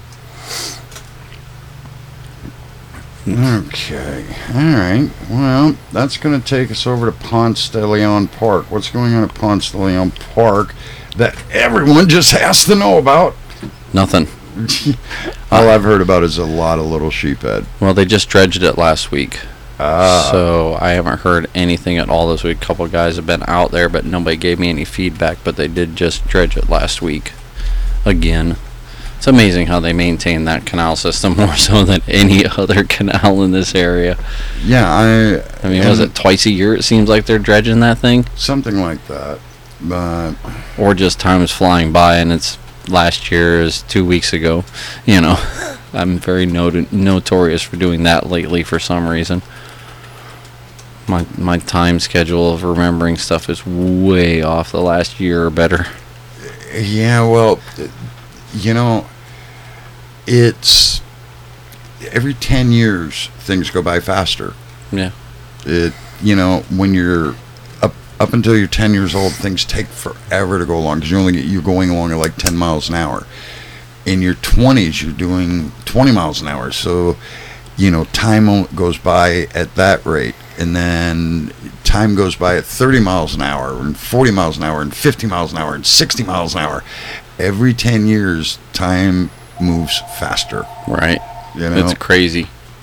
Okay. All right. Well, that's going to take us over to Ponce de Leon Park. What's going on at Ponce de Leon Park that everyone just has to know about? Nothing. All I've heard about is a lot of little sheephead. Well, they just dredged it last week. Ah. So I haven't heard anything at all this week. A couple of guys have been out there, but nobody gave me any feedback. But they did just dredge it last week. Again. It's amazing how they maintain that canal system more so than any other canal in this area. Yeah, I... I mean, was it twice a year it seems like they're dredging that thing? Something like that. But... Or just time's flying by and it's last year is two weeks ago. You know, I'm very not- notorious for doing that lately for some reason. My my time schedule of remembering stuff is way off the last year or better. Yeah, well, you know, it's... Every ten years, things go by faster. Yeah. It, you know, when you're up up until you're ten years old, things take forever to go along because you're only you're going along at like ten miles an hour. In your twenties, you're doing twenty miles an hour. So, you know, time o- goes by at that rate. and then time goes by at thirty miles an hour, and forty miles an hour, and fifty miles an hour, and sixty miles an hour. Every ten years, time moves faster. Right. You know? It's crazy.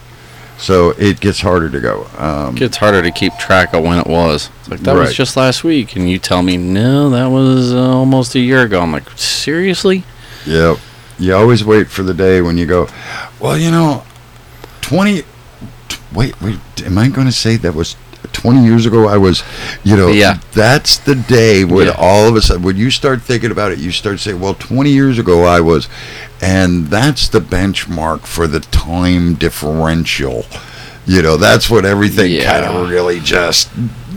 So it gets harder to go. Um, It gets harder to keep track of when it was. It's like, that Right. was just last week. And you tell me, no, that was uh, almost a year ago. I'm like, seriously? Yep. You always wait for the day when you go, well, you know, twenty, t- wait, wait, am I going to say that was twenty years ago? I was, you know, Yeah. that's the day when Yeah. all of a sudden, when you start thinking about it, you start saying, well, twenty years ago I was, and that's the benchmark for the time differential. You know, that's what everything Yeah. kind of really just,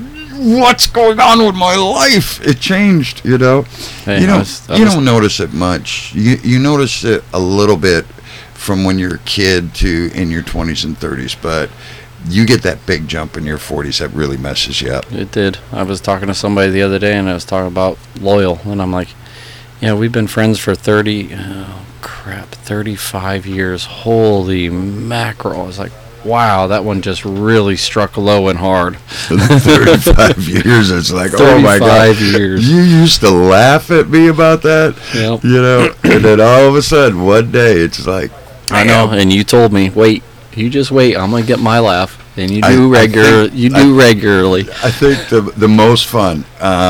what's going on with my life? It changed, you know. Hey, you I don't, was- I you was- don't notice it much. You you notice it a little bit from when you're a kid to in your twenties and thirties, but you get that big jump in your forties that really messes you up. It did. I was talking to somebody the other day, and I was talking about Loyal, and I'm like, yeah, we've been friends for thirty, oh, crap, thirty-five years. Holy mackerel. I was like, wow, that one just really struck low and hard. thirty-five years, it's like, oh my God. thirty-five years. You used to laugh at me about that, Yep. you know, and then all of a sudden, one day, it's like, I know, and you told me, wait, you just wait, I'm going to get my laugh. And you I- do I regular, think- you do regularly. I think the the most fun,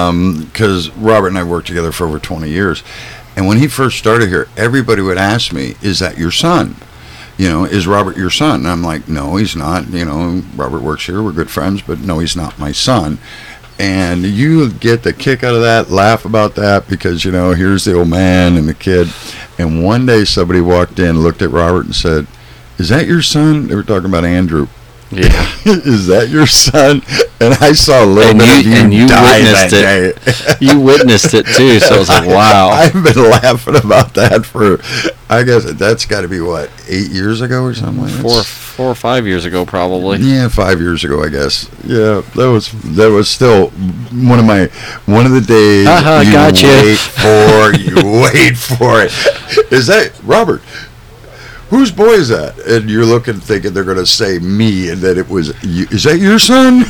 because Robert and I worked together for over twenty years, and when he first started here, everybody would ask me, "Is that your son? You know, is Robert your son?" And I'm like, "No, he's not. You know, Robert works here. We're good friends, but no, he's not my son." And you get the kick out of that, laugh about that, because you know, here's the old man and the kid. And one day, somebody walked in, looked at Robert, and said, "Is that your son?" They were talking about Andrew. Yeah. Is that your son? And I saw a little And bit you- of you, and you die witnessed that day. You witnessed it too, so I was like, wow. I've been laughing about that for, I guess that's got to be what, eight years ago or something like that? Four, four or five years ago, probably. Yeah, five years ago, I guess. Yeah, that was that was still one of my one of the days. Haha, you gotcha. wait for you wait for it. Is that Robert? Whose boy is that? And you're looking, thinking they're going to say me, and that it was you. Is that your son?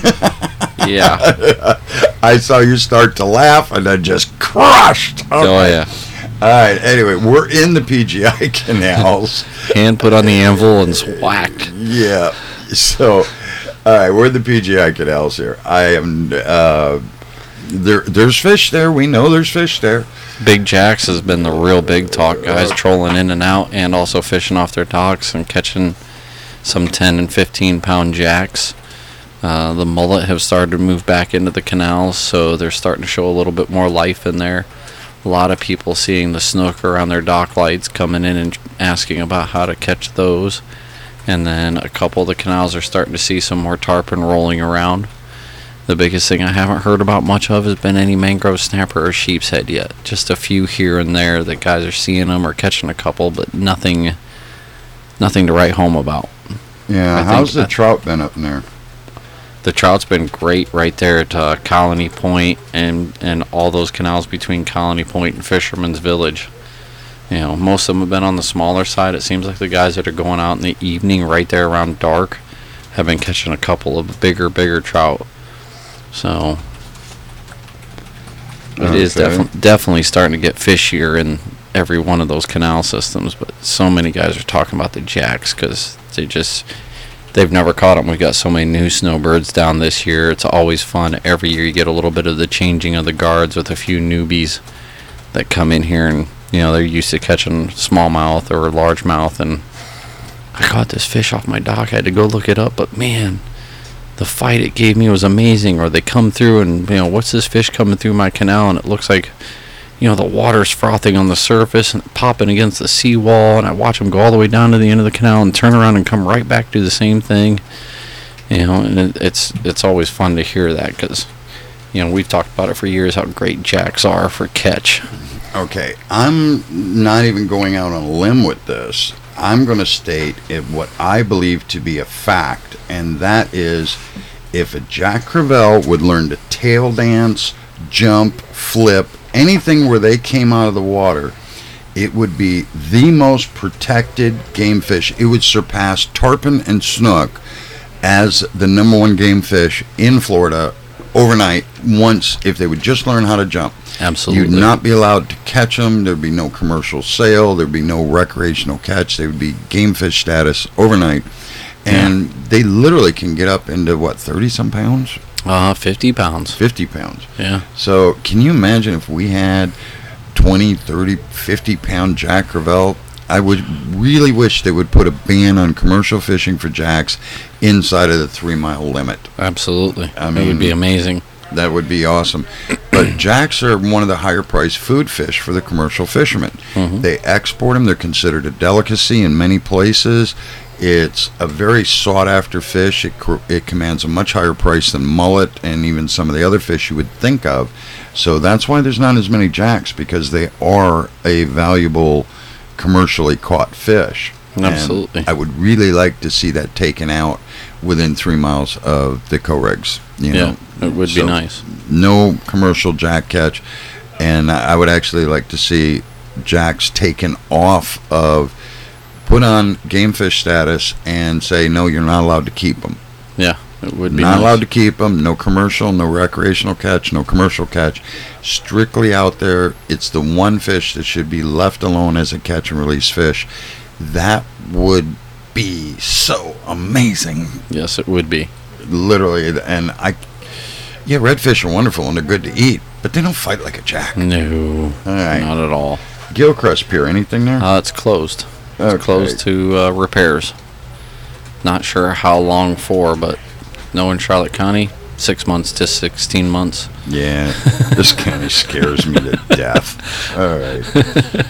Yeah. I saw you start to laugh, and then just crushed. Oh, yeah. All right. Anyway, we're in the P G I canals. Hand put on the anvil and whacked. Yeah. So, all right, we're in the P G I canals here. I am. Uh, there, there's fish there. We know there's fish there. Big Jacks has been the real big talk. Guys trolling in and out, and also fishing off their docks and catching some ten and fifteen pound jacks. Uh, the mullet have started to move back into the canals, so they're starting to show a little bit more life in there. A lot of people seeing the snook around their dock lights, coming in and asking about how to catch those. And then a couple of the canals are starting to see some more tarpon rolling around. The biggest thing I haven't heard about much of has been any mangrove snapper or sheep's head yet. Just a few here and there that guys are seeing them or catching a couple, but nothing, nothing to write home about. Yeah. I How's think the trout been up in there? The trout's been great right there at uh, Colony Point and and all those canals between Colony Point and Fisherman's Village. You know, most of them have been on the smaller side. It seems like the guys that are going out in the evening, right there around dark, have been catching a couple of bigger, bigger trout. So it is Okay. defi- definitely starting to get fishier in every one of those canal systems. But so many guys are talking about the jacks because they just they've never caught them. We've got so many new snowbirds down this year. It's always fun. Every year you get a little bit of the changing of the guards with a few newbies that come in here and you know they're used to catching smallmouth or largemouth. And I caught this fish off my dock. I had to go look it up, but man, the fight it gave me was amazing. Or they come through and, you know, what's this fish coming through my canal? And it looks like, you know, the water's frothing on the surface and popping against the seawall. And I watch them go all the way down to the end of the canal and turn around and come right back to the same thing. You know, and it, it's it's always fun to hear that because, you know, we've talked about it for years how great jacks are for catch. Okay, I'm not even going out on a limb with this. I'm going to state it, what I believe to be a fact, and that is if a Jack Crevalle would learn to tail dance, jump, flip, anything where they came out of the water, it would be the most protected game fish. It would surpass tarpon and snook as the number one game fish in Florida overnight. Once, if they would just learn how to jump. Absolutely. You'd not be allowed to catch them. There'd be no commercial sale. There'd be no recreational catch. They would be game fish status overnight. And yeah. they literally can get up into, what, thirty-some pounds? Uh, fifty pounds. fifty pounds. Yeah. So can you imagine if we had twenty, thirty, fifty pound Jack Crevalle? I would really wish they would put a ban on commercial fishing for jacks inside of the three-mile limit. Absolutely. I mean, it would be amazing. That would be awesome. But jacks are one of the higher-priced food fish for the commercial fishermen. Mm-hmm. They export them. They're considered a delicacy in many places. It's a very sought-after fish. It, it commands a much higher price than mullet and even some of the other fish you would think of. So that's why there's not as many jacks, because they are a valuable commercially caught fish. Absolutely. And I would really like to see that taken out within three miles of the co-regs. You yeah, know? It would so be nice. No commercial jack catch. And I would actually like to see jacks taken off of, put on game fish status, and say, no, you're not allowed to keep them. Yeah, it would be Not nice. allowed to keep them. No commercial, no recreational catch, no commercial catch. Strictly out there. It's the one fish that should be left alone as a catch and release fish. That would be so amazing. Yes, it would be. Literally. And I, yeah, redfish are wonderful and they're good to eat, but they don't fight like a jack. No, all right. Not at all. Gilchrist Pier, anything there? Uh, it's closed. It's okay. closed to uh, repairs. Not sure how long for, but no, in Charlotte County, six months to sixteen months. Yeah, this county scares me to death. All right.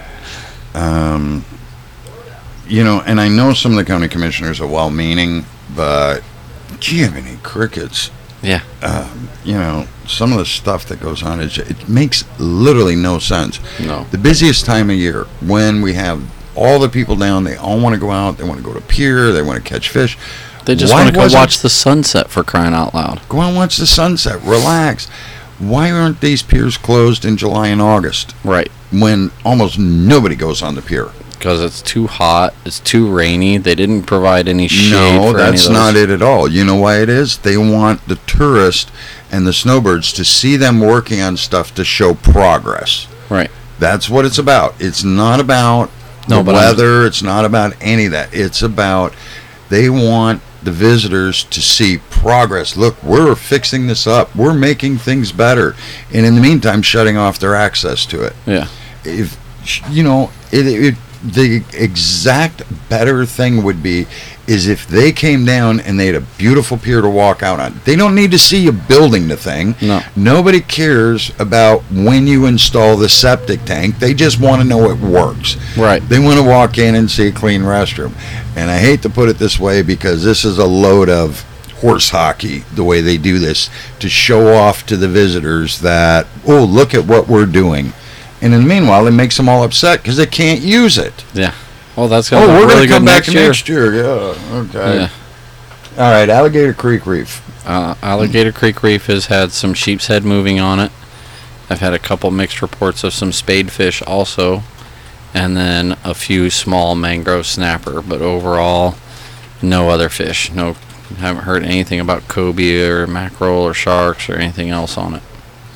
Um, you know, and I know some of the county commissioners are well-meaning, but do you have any crickets? Yeah. Um, you know, some of the stuff that goes on, is it makes literally no sense. No. The busiest time of year, when we have all the people down, they all want to go out, they want to go to pier, they want to catch fish. They just Why want to go wasn't- watch the sunset, for crying out loud. Go out and watch the sunset, relax. Why aren't these piers closed in July and August, Right. when almost nobody goes on the pier? Because it's too hot, it's too rainy. They didn't provide any shade No, for any that's of those. not it at all. You know why it is? They want the tourist and the snowbirds to see them working on stuff to show progress. Right. That's what it's about. It's not about No, the but I'm- weather. It's not about any of that. It's about, they want the visitors to see progress. Look, we're fixing this up. We're making things better. And in the meantime, shutting off their access to it. Yeah. If, you know, it, it the exact better thing would be is if they came down and they had a beautiful pier to walk out on. They don't need to see you building the thing. No. Nobody cares about when you install the septic tank. They just want to know it works. Right. They want to walk in and see a clean restroom. And I hate to put it this way, because this is a load of horse hockey, the way they do this, to show off to the visitors that, oh, look at what we're doing. And in the meanwhile, it makes them all upset because they can't use it. Yeah. Well, that's Oh, going to we're look really going to come good back next year. next year. Yeah. Okay. Yeah. All right. Alligator Creek Reef. Uh, Alligator Creek Reef has had some sheep's head moving on it. I've had a couple mixed reports of some spadefish also, and then a few small mangrove snapper. But overall, no other fish. No, haven't heard anything about cobia or mackerel or sharks or anything else on it.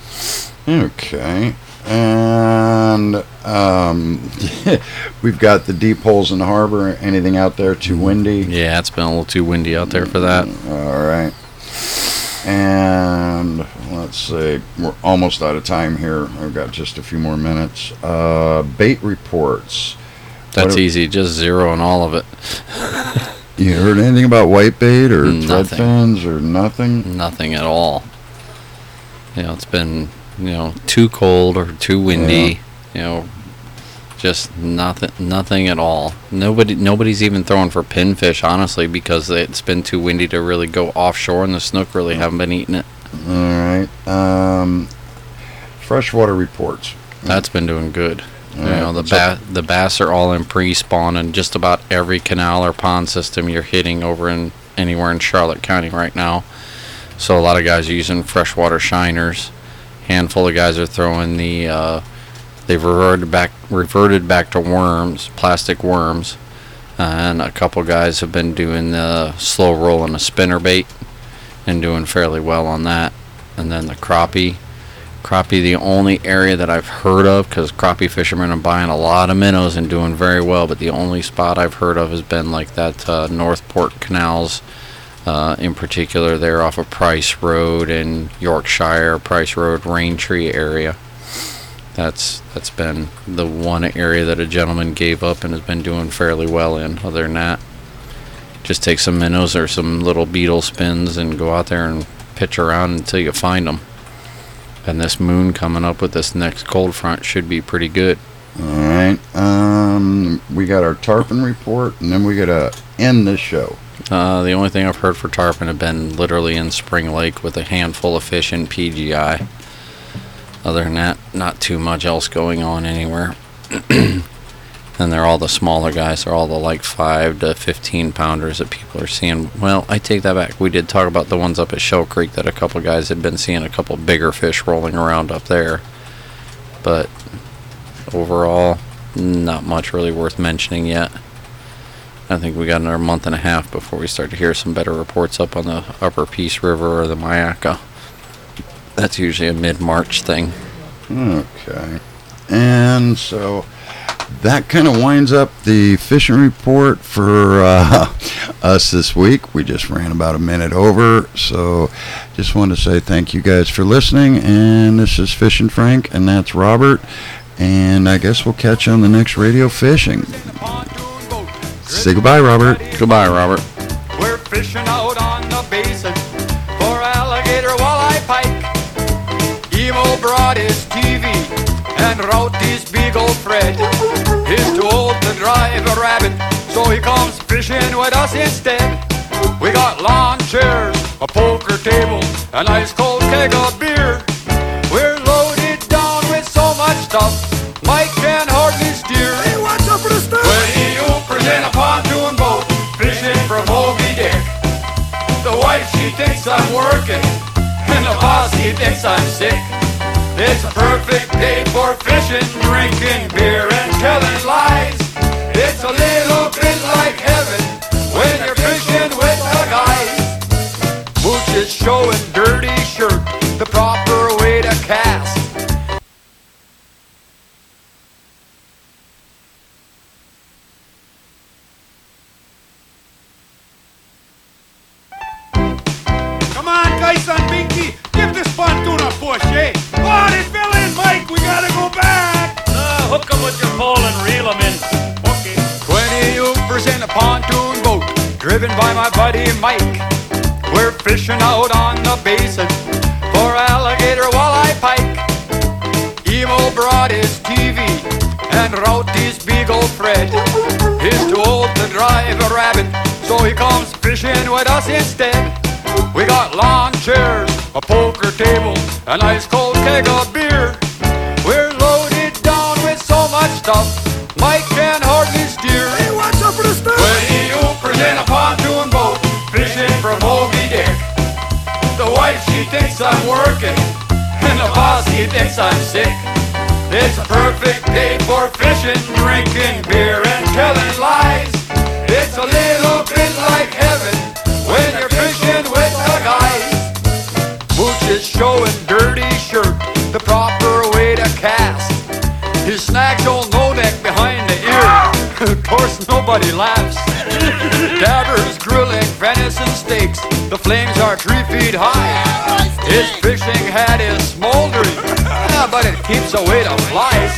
Okay. And um, we've got the deep holes in the harbor. Anything out there too windy? Yeah, it's been a little too windy out there for that. All right. And let's see. We're almost out of time here. I've got just a few more minutes. Uh, bait reports. That's What- easy, just zero on all of it. You heard anything about whitebait or Nothing. thread fins or nothing? Nothing at all. You know, it's been, you know, too cold or too windy. You know, just nothing, nothing at all. Nobody, nobody's even throwing for pinfish, honestly, because it's been too windy to really go offshore, and the snook really haven't been eating it. All right. Um, freshwater reports. That's been doing good. You All right, know, the what's ba- the bass are all in pre-spawn, and just about every canal or pond system you're hitting over in anywhere in Charlotte County right now. So a lot of guys are using freshwater shiners. Handful of guys are throwing the. Uh, they've reverted back reverted back to worms, plastic worms. Uh, and a couple guys have been doing the slow rolling a spinner bait and doing fairly well on that. And then the crappie. Crappie, the only area that I've heard of, because crappie fishermen are buying a lot of minnows and doing very well, but the only spot I've heard of has been like that uh, Northport Canals, uh, in particular there off of Price Road and Yorkshire, Price Road, Raintree area. That's that's been the one area that a gentleman gave up and has been doing fairly well in. Other than that, just take some minnows or some little beetle spins and go out there and pitch around until you find them. And this moon coming up with this next cold front should be pretty good. All right. Um, we got our tarpon report, and then we got to end this show. Uh, the only thing I've heard for tarpon have been literally in Spring Lake with a handful of fish in P G I. Other than that, not too much else going on anywhere. And they're all the smaller guys. They're all the like five to fifteen pounders that people are seeing. Well, I take that back. We did talk about the ones up at Shell Creek that a couple guys had been seeing a couple bigger fish rolling around up there. But overall, not much really worth mentioning yet. I think we got another month and a half before we start to hear some better reports up on the Upper Peace River or the Myakka. That's usually a mid-March thing. Okay. And so that kind of winds up the fishing report for uh, us this week. We just ran about a minute over, so just wanted to say thank you guys for listening. And this is Fishing Frank, and that's Robert. And I guess we'll catch you on the next Radio Fishing. Say goodbye, Robert. Goodbye, Robert. We're fishing out on the basin for alligator, walleye, pike. Emo brought his T V and Rowdy's Beagle Fred. He's too old to drive a rabbit, so he comes fishing with us instead. We got lawn chairs, a poker table, a nice cold keg of beer. We're loaded down with so much stuff, Mike can hardly steer. Hey, watch out for the stuff! twenty Oopers in a pontoon boat, fishing from Moby Dick. The wife, she thinks I'm working, and the boss, he thinks I'm sick. It's a perfect day for fishing, drinking beer and telling lies. It's a little bit like heaven when you're fishing with the guys. Mooch is showing dirty shirt, the proper way to cast. Come on, guys on Binky, give this pontoon a push, eh? Oh, they fell in, Mike, we gotta go back! Uh, hook 'em with your pole and reel 'em in. Okay. twenty Oopers in a pontoon boat, driven by my buddy Mike. We're fishing out on the basin for alligator, walleye, pike. Emo brought his T V and Rowdy's Beagle Fred. He's too old to drive a rabbit, so he comes fishing with us instead. We got lawn chairs, a poker table, a nice cold keg of beer. We're loaded down with so much stuff, Mike can hardly steer. Hey, watch out for the stuff! twenty Oopers in a pontoon boat, fishing from Moby Dick. The wife, she thinks I'm working, and the boss, he thinks I'm sick. It's a perfect day for fishing, drinking beer and telling lies. It's a little bit like heaven when you're fishing with the guys. Mooch is showing dirty shirt, the proper way to cast. His snags old no neck behind the ear. Of course nobody laughs. Dabber's grilling venison steaks, the flames are three feet high. His fishing hat is smoldering, yeah, but it keeps away the flies.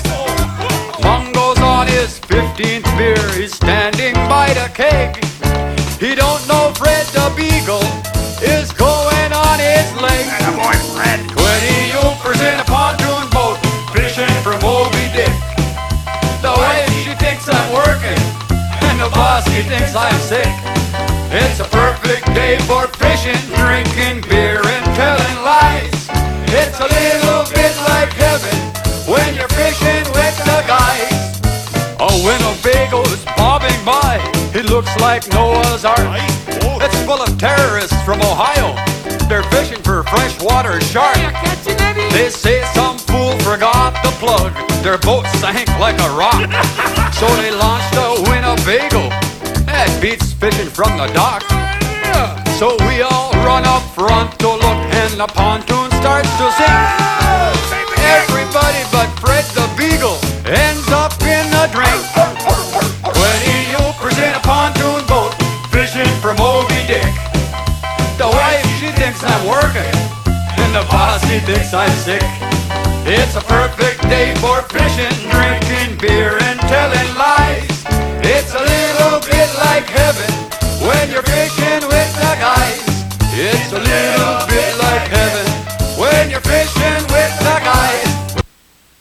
Mungo's on his fifteenth beer, he's standing by the keg. He don't know Fred the Beagle is going on his leg. Boy, Fred! twenty Oopers in a pontoon boat, fishing from Moby Dick. The wife, she thinks I'm working, and the boss, he thinks I'm sick. It's a perfect day for fishing, drinking beer and telling lies. It's a little bit like heaven when you're fishing with the guys. A Winnebago's bobbing by, it looks like Noah's Ark. It's full of terrorists from Ohio, they're fishing for freshwater shark. They say some fool forgot the plug, their boat sank like a rock. So they launched a Winnebago That beats fishing from the dock. So we all run up front to look, and the pontoon starts to sink. Everybody but Fred the Beagle ends up in the drink. Twenty yokers in a pontoon boat fishing for Moby Dick. The wife, she thinks I'm working, and the boss, he thinks I'm sick. It's a perfect day for fishing, drinking,